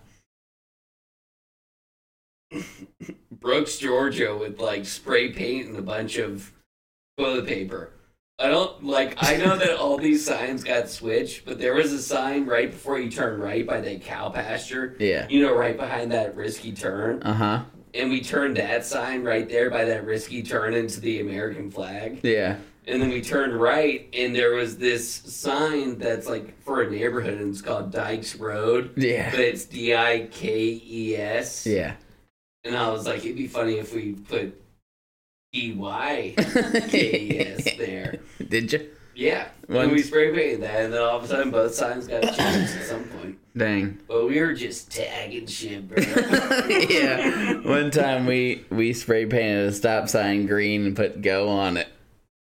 [SPEAKER 2] Brooks, Georgia, with, like, spray paint and a bunch of toilet paper. I know that all these signs got switched, but there was a sign right before you turn right by that cow pasture.
[SPEAKER 1] Yeah.
[SPEAKER 2] You know, right behind that risky turn.
[SPEAKER 1] Uh-huh.
[SPEAKER 2] And we turned that sign right there by that risky turn into the American flag.
[SPEAKER 1] Yeah.
[SPEAKER 2] And then we turned right, and there was this sign that's like for a neighborhood, and it's called Dykes Road.
[SPEAKER 1] Yeah.
[SPEAKER 2] But it's Dikes.
[SPEAKER 1] Yeah.
[SPEAKER 2] And I was like, it'd be funny if we put Dykes there.
[SPEAKER 1] Did you?
[SPEAKER 2] Yeah.
[SPEAKER 1] Once.
[SPEAKER 2] And we spray painted that, and then all of a sudden both signs got changed at some point.
[SPEAKER 1] Dang.
[SPEAKER 2] But we were just tagging shit, bro.
[SPEAKER 1] Yeah. One time we spray painted a stop sign green and put "go" on it.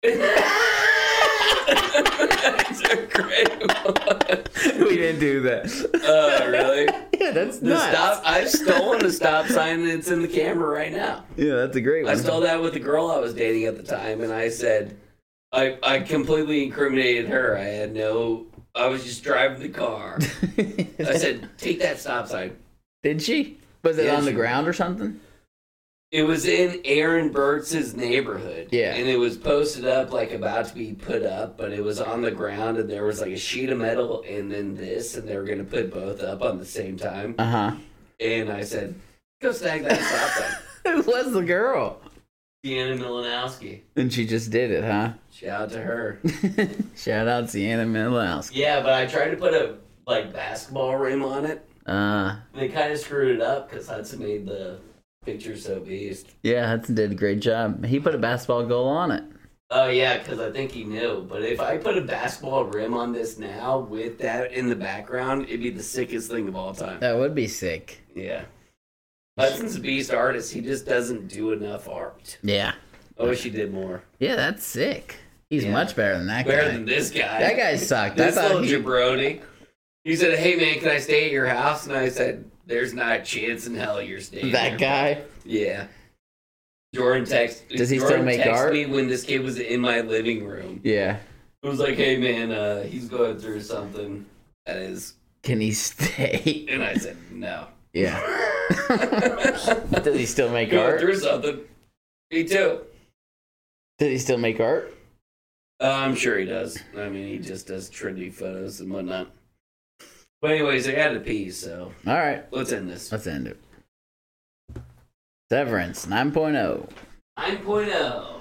[SPEAKER 2] That's a great one.
[SPEAKER 1] We didn't do that.
[SPEAKER 2] Oh, really?
[SPEAKER 1] Yeah, that's
[SPEAKER 2] The
[SPEAKER 1] nuts.
[SPEAKER 2] stop. I've stolen a stop sign that's in the camera right now.
[SPEAKER 1] Yeah, that's a great one.
[SPEAKER 2] I stole that with the girl I was dating at the time, and I said, I completely incriminated her. I was just driving the car. I said, take that stop sign.
[SPEAKER 1] Did she? Was it
[SPEAKER 2] Yeah,
[SPEAKER 1] on the
[SPEAKER 2] she-
[SPEAKER 1] ground or something?
[SPEAKER 2] It was in Aaron Burtz's neighborhood.
[SPEAKER 1] Yeah.
[SPEAKER 2] And it was posted up, like about to be put up, but it was on the ground, and there was like a sheet of metal and then this, and they were going to put both up on the same time.
[SPEAKER 1] Uh-huh.
[SPEAKER 2] And I said, go snag that stop sign.
[SPEAKER 1] Who was the girl?
[SPEAKER 2] Deanna Milanowski.
[SPEAKER 1] And she just did it, huh?
[SPEAKER 2] Shout out to her.
[SPEAKER 1] Shout out Sienna Milowski.
[SPEAKER 2] Yeah, but I tried to put a basketball rim on it. They kind of screwed it up because Hudson made the picture so beast.
[SPEAKER 1] Yeah, Hudson did a great job. He put a basketball goal on it.
[SPEAKER 2] Oh yeah, because I think he knew. But if I put a basketball rim on this now with that in the background, it'd be the sickest thing of all time.
[SPEAKER 1] That would be sick.
[SPEAKER 2] Yeah. Hudson's a beast artist. He just doesn't do enough art.
[SPEAKER 1] Yeah.
[SPEAKER 2] I wish he did more.
[SPEAKER 1] Yeah, that's sick. He's
[SPEAKER 2] Yeah.
[SPEAKER 1] much better than that guy.
[SPEAKER 2] Better than this guy.
[SPEAKER 1] That guy sucked.
[SPEAKER 2] This
[SPEAKER 1] I thought
[SPEAKER 2] little
[SPEAKER 1] he...
[SPEAKER 2] jabroni. He said, hey man, can I stay at your house? And I said, there's not a chance in hell you're staying
[SPEAKER 1] That
[SPEAKER 2] there.
[SPEAKER 1] guy?
[SPEAKER 2] Yeah. Jordan
[SPEAKER 1] Does he still make art?
[SPEAKER 2] me when this kid was in my living room.
[SPEAKER 1] Yeah.
[SPEAKER 2] It was like, hey man, he's going through something that is...
[SPEAKER 1] Can he stay?
[SPEAKER 2] And I said, no.
[SPEAKER 1] Yeah. Does he still make
[SPEAKER 2] Going
[SPEAKER 1] art?
[SPEAKER 2] through something. Me too.
[SPEAKER 1] Does he still make art?
[SPEAKER 2] I'm sure he does. I mean, he just does trendy photos and whatnot. But anyways, I got to pee, so
[SPEAKER 1] All right.
[SPEAKER 2] let's end this.
[SPEAKER 1] Let's end it. Severance 9.0.
[SPEAKER 2] 9.0.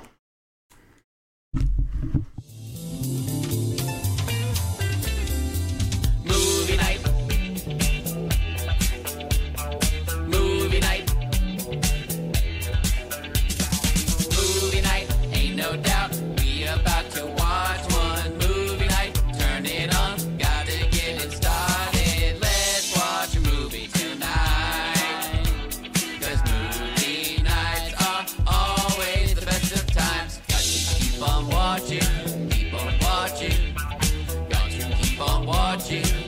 [SPEAKER 3] Movie night. Movie night. Movie night, ain't no doubt. We about to watch one movie night. Turn it on, gotta get it started. Let's watch a movie tonight. 'Cause movie nights are always the best of times. Got to keep on watching, keep on watching. Got to keep on watching.